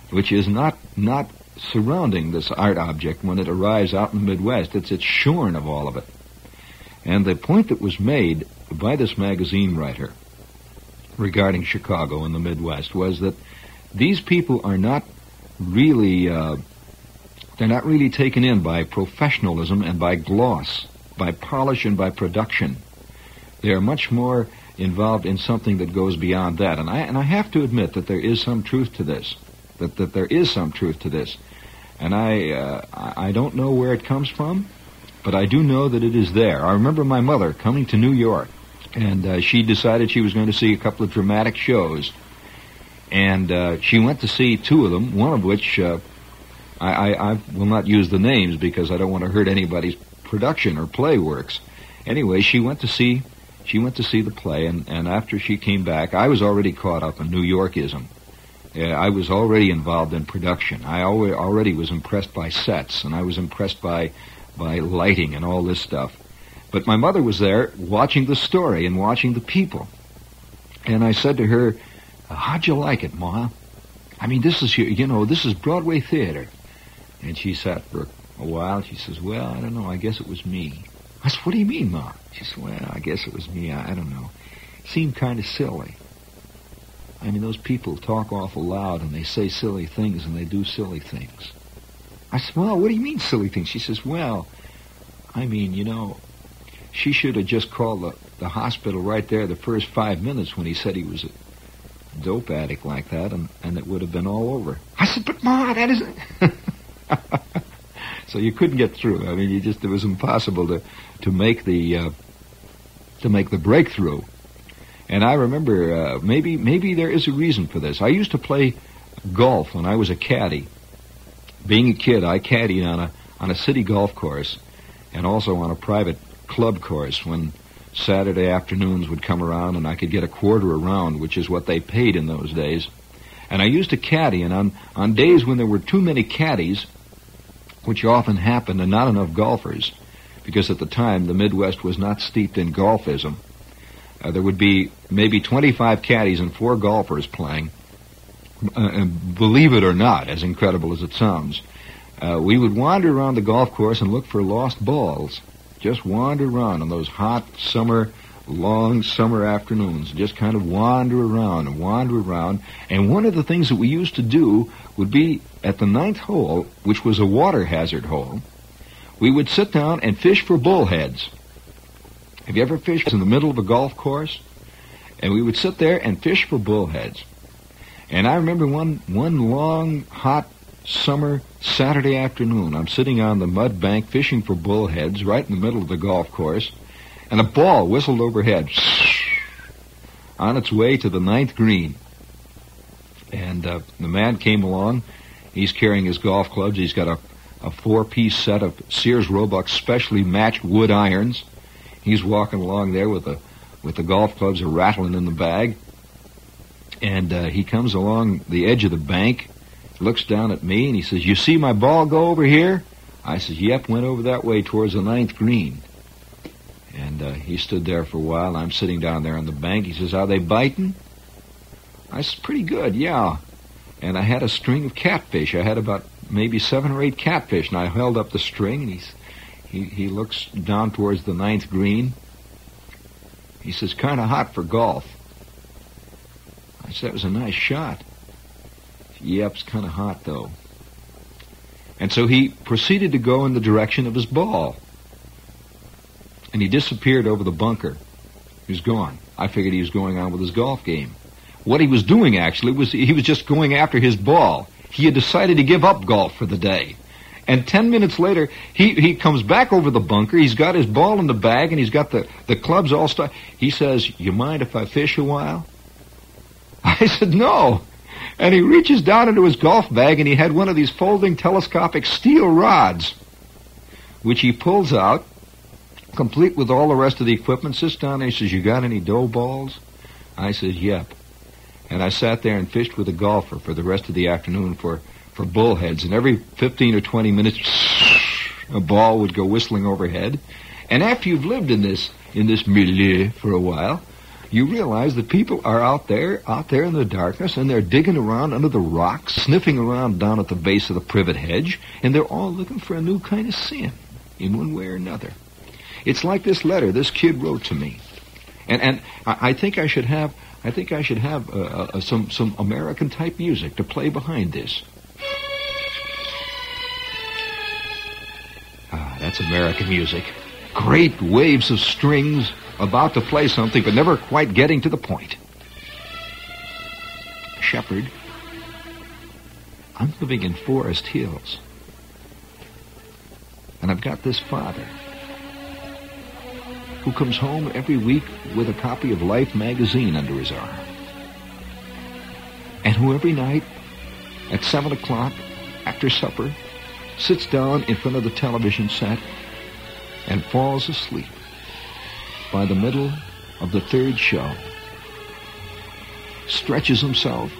which is not not surrounding this art object when it arrives out in the Midwest. It's it's shorn of all of it. And the point that was made by this magazine writer regarding Chicago and the Midwest was that these people are not really uh, they're not really taken in by professionalism and by gloss, by polish and by production. They are much more involved in something that goes beyond that. And I and I have to admit that there is some truth to this. That that there is some truth to this. And I uh, I don't know where it comes from, but I do know that it is there. I remember my mother coming to New York, and uh, she decided she was going to see a couple of dramatic shows. And uh, she went to see two of them, one of which uh, I, I, I will not use the names because I don't want to hurt anybody's production or play works. Anyway, she went to see she went to see the play, and, and after she came back, I was already caught up in New Yorkism. Uh, I was already involved in production. I already, already was impressed by sets, and I was impressed by by lighting and all this stuff. But my mother was there watching the story and watching the people. And I said to her, "How'd you like it, Ma? I mean, this is, you know, this is Broadway theater." And she sat for a while. She says, "Well, I don't know. I guess it was me." I said, "What do you mean, Ma?" She said, "Well, I guess it was me. I, I don't know. It seemed kind of silly. I mean, those people talk awful loud, and they say silly things, and they do silly things." I said, "Well, what do you mean silly things?" She says, "Well, I mean, you know, she should have just called the, the hospital right there the first five minutes when he said he was a dope addict like that, and, and it would have been all over." I said, "But, Ma, that isn't..." So you couldn't get through. I mean, you just, it was impossible to, to make the, uh, to make the breakthrough. And I remember, uh, maybe, maybe there is a reason for this. I used to play golf when I was a caddy. Being a kid, I caddied on a, on a city golf course and also on a private club course when Saturday afternoons would come around and I could get a quarter a round, which is what they paid in those days. And I used to caddy, and on, on days when there were too many caddies, which often happened, and not enough golfers, because at the time the Midwest was not steeped in golfism, uh, there would be maybe twenty-five caddies and four golfers playing. Uh, and believe it or not, as incredible as it sounds, uh, we would wander around the golf course and look for lost balls. Just wander around on those hot summer, long summer afternoons. Just kind of wander around and wander around. And one of the things that we used to do would be at the ninth hole, which was a water hazard hole, we would sit down and fish for bullheads. Have you ever fished in the middle of a golf course? And we would sit there and fish for bullheads. And I remember one one long, hot summer Saturday afternoon, I'm sitting on the mud bank fishing for bullheads right in the middle of the golf course, and a ball whistled overhead on its way to the ninth green. And uh, the man came along. He's carrying his golf clubs. He's got a, a four-piece set of Sears Roebuck specially matched wood irons. He's walking along there with the with the golf clubs are rattling in the bag. And uh, he comes along the edge of the bank, looks down at me, and he says, "You see my ball go over here?" I says, "Yep, went over that way towards the ninth green." And uh, he stood there for a while, and I'm sitting down there on the bank. He says, "Are they biting?" I said, "Pretty good, yeah." And I had a string of catfish. I had about maybe seven or eight catfish, and I held up the string, and he's, he, he looks down towards the ninth green. He says, "Kind of hot for golf." I said, "That was a nice shot." "Yep, it's kind of hot, though." And so he proceeded to go in the direction of his ball. And he disappeared over the bunker. He was gone. I figured he was going on with his golf game. What he was doing, actually, was he was just going after his ball. He had decided to give up golf for the day. And ten minutes later, he, he comes back over the bunker. He's got his ball in the bag, and he's got the, the clubs all stuck. He says, "You mind if I fish a while?" I said, "No." And he reaches down into his golf bag, and he had one of these folding telescopic steel rods, which he pulls out, complete with all the rest of the equipment, sits down, and he says, "You got any dough balls?" I said, "Yep." And I sat there and fished with a golfer for the rest of the afternoon for, for bullheads. And every fifteen or twenty minutes, a ball would go whistling overhead. And after you've lived in this in this milieu for a while, you realize that people are out there, out there in the darkness, and they're digging around under the rocks, sniffing around down at the base of the privet hedge, and they're all looking for a new kind of sin, in one way or another. It's like this letter this kid wrote to me, and and I, I think I should have, I think I should have uh, uh, some some American type music to play behind this. Ah, that's American music. Great waves of strings about to play something, but never quite getting to the point. Shepherd, I'm living in Forest Hills. And I've got this father who comes home every week with a copy of Life magazine under his arm. And who every night at seven o'clock after supper sits down in front of the television set and falls asleep by the middle of the third show, stretches himself,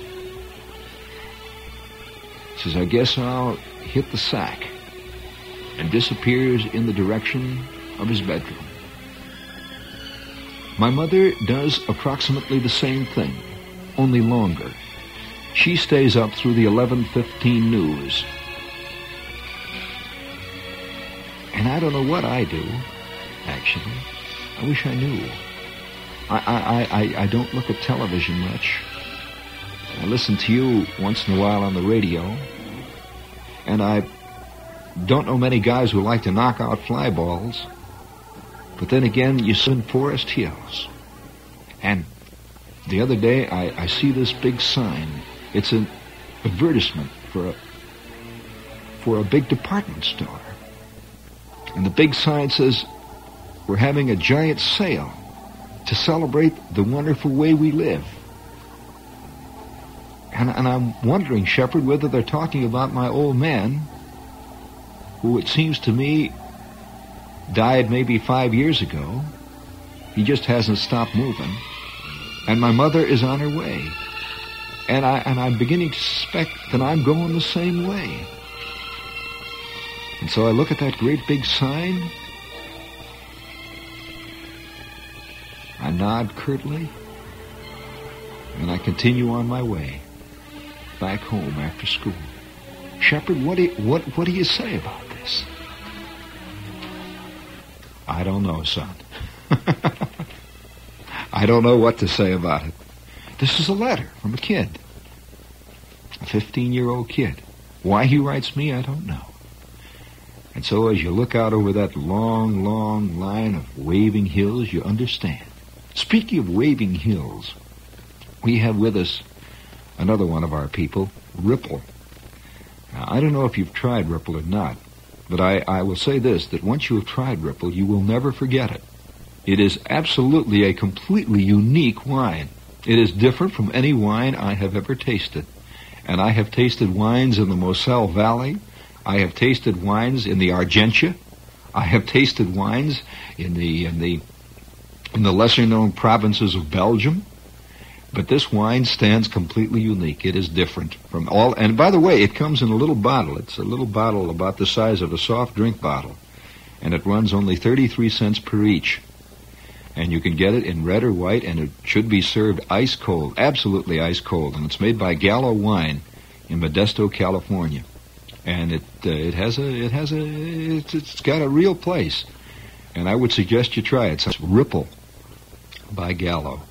says, I guess I'll hit the sack, and disappears in the direction of his bedroom. My mother does approximately the same thing, only longer. She stays up through the eleven fifteen news. And I don't know what I do, actually. I wish I knew. I, I, I, I don't look at television much. I listen to you once in a while on the radio. And I don't know many guys who like to knock out fly balls. But then again, you sit in Forest Hills. And the other day, I, I see this big sign. It's an advertisement for a, for a big department store. And the big sign says, we're having a giant sale to celebrate the wonderful way we live. And, and I'm wondering, Shepherd, whether they're talking about my old man, who it seems to me died maybe five years ago. He just hasn't stopped moving. And my mother is on her way. And, I, and I'm beginning to suspect that I'm going the same way. And so I look at that great big sign. I nod curtly, and I continue on my way back home after school. Shepherd, what do you, what, what do you say about this? I don't know, son. I don't know what to say about it. This is a letter from a kid, a fifteen-year-old kid. Why he writes me, I don't know. And so as you look out over that long, long line of waving hills, you understand. Speaking of waving hills, we have with us another one of our people, Ripple. Now, I don't know if you've tried Ripple or not, but I, I will say this, that once you have tried Ripple, you will never forget it. It is absolutely a completely unique wine. It is different from any wine I have ever tasted. And I have tasted wines in the Moselle Valley. I have tasted wines in the Argentia. I have tasted wines in the in the in the lesser-known provinces of Belgium. But this wine stands completely unique. It is different from all. And by the way, it comes in a little bottle. It's a little bottle about the size of a soft drink bottle. And it runs only thirty-three cents per each. And you can get it in red or white, and it should be served ice cold, absolutely ice cold. And it's made by Gallo Wine in Modesto, California. And it uh, it has a it has a it's, it's got a real place. And I would suggest you try it. It's Ripple by Gallo.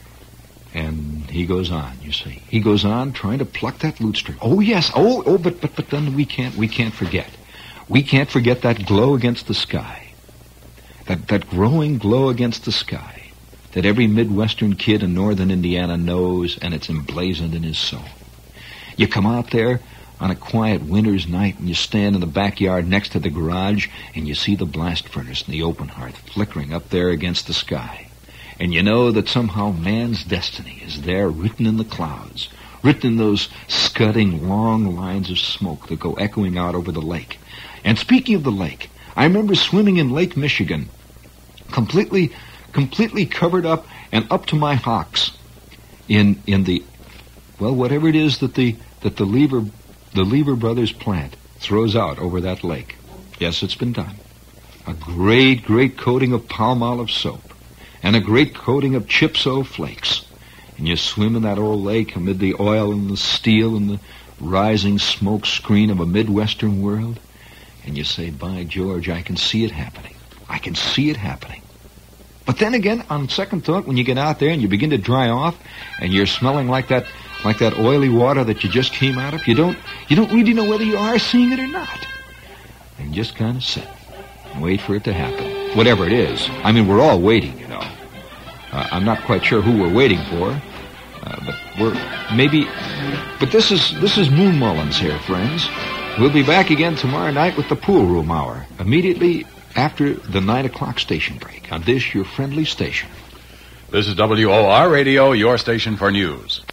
And he goes on, you see. He goes on trying to pluck that lute string. Oh yes, oh oh, but but but then we can't we can't forget. We can't forget that glow against the sky. That that growing glow against the sky that every Midwestern kid in northern Indiana knows, and it's emblazoned in his soul. You come out there on a quiet winter's night and you stand in the backyard next to the garage and you see the blast furnace and the open hearth flickering up there against the sky. And you know that somehow man's destiny is there written in the clouds, written in those scudding long lines of smoke that go echoing out over the lake. And speaking of the lake, I remember swimming in Lake Michigan, completely, completely covered up and up to my hocks in in the, well, whatever it is that the that the Lever the Lever Brothers plant throws out over that lake. Yes, it's been done. A great, great coating of palm olive soap. and a great coating of Chips-O flakes. And you swim in that old lake amid the oil and the steel and the rising smoke screen of a Midwestern world. And you say, by George, I can see it happening. I can see it happening. But then again, on second thought, when you get out there and you begin to dry off and you're smelling like that like that oily water that you just came out of, you don't you don't really know whether you are seeing it or not. And just kind of sit and wait for it to happen. Whatever it is. I mean, we're all waiting, you know. Uh, I'm not quite sure who we're waiting for, uh, but we're maybe. But this is this is Moon Mullins here, friends. We'll be back again tomorrow night with the Pool Room Hour, immediately after the nine o'clock station break on this, your friendly station. This is W O R Radio, your station for news.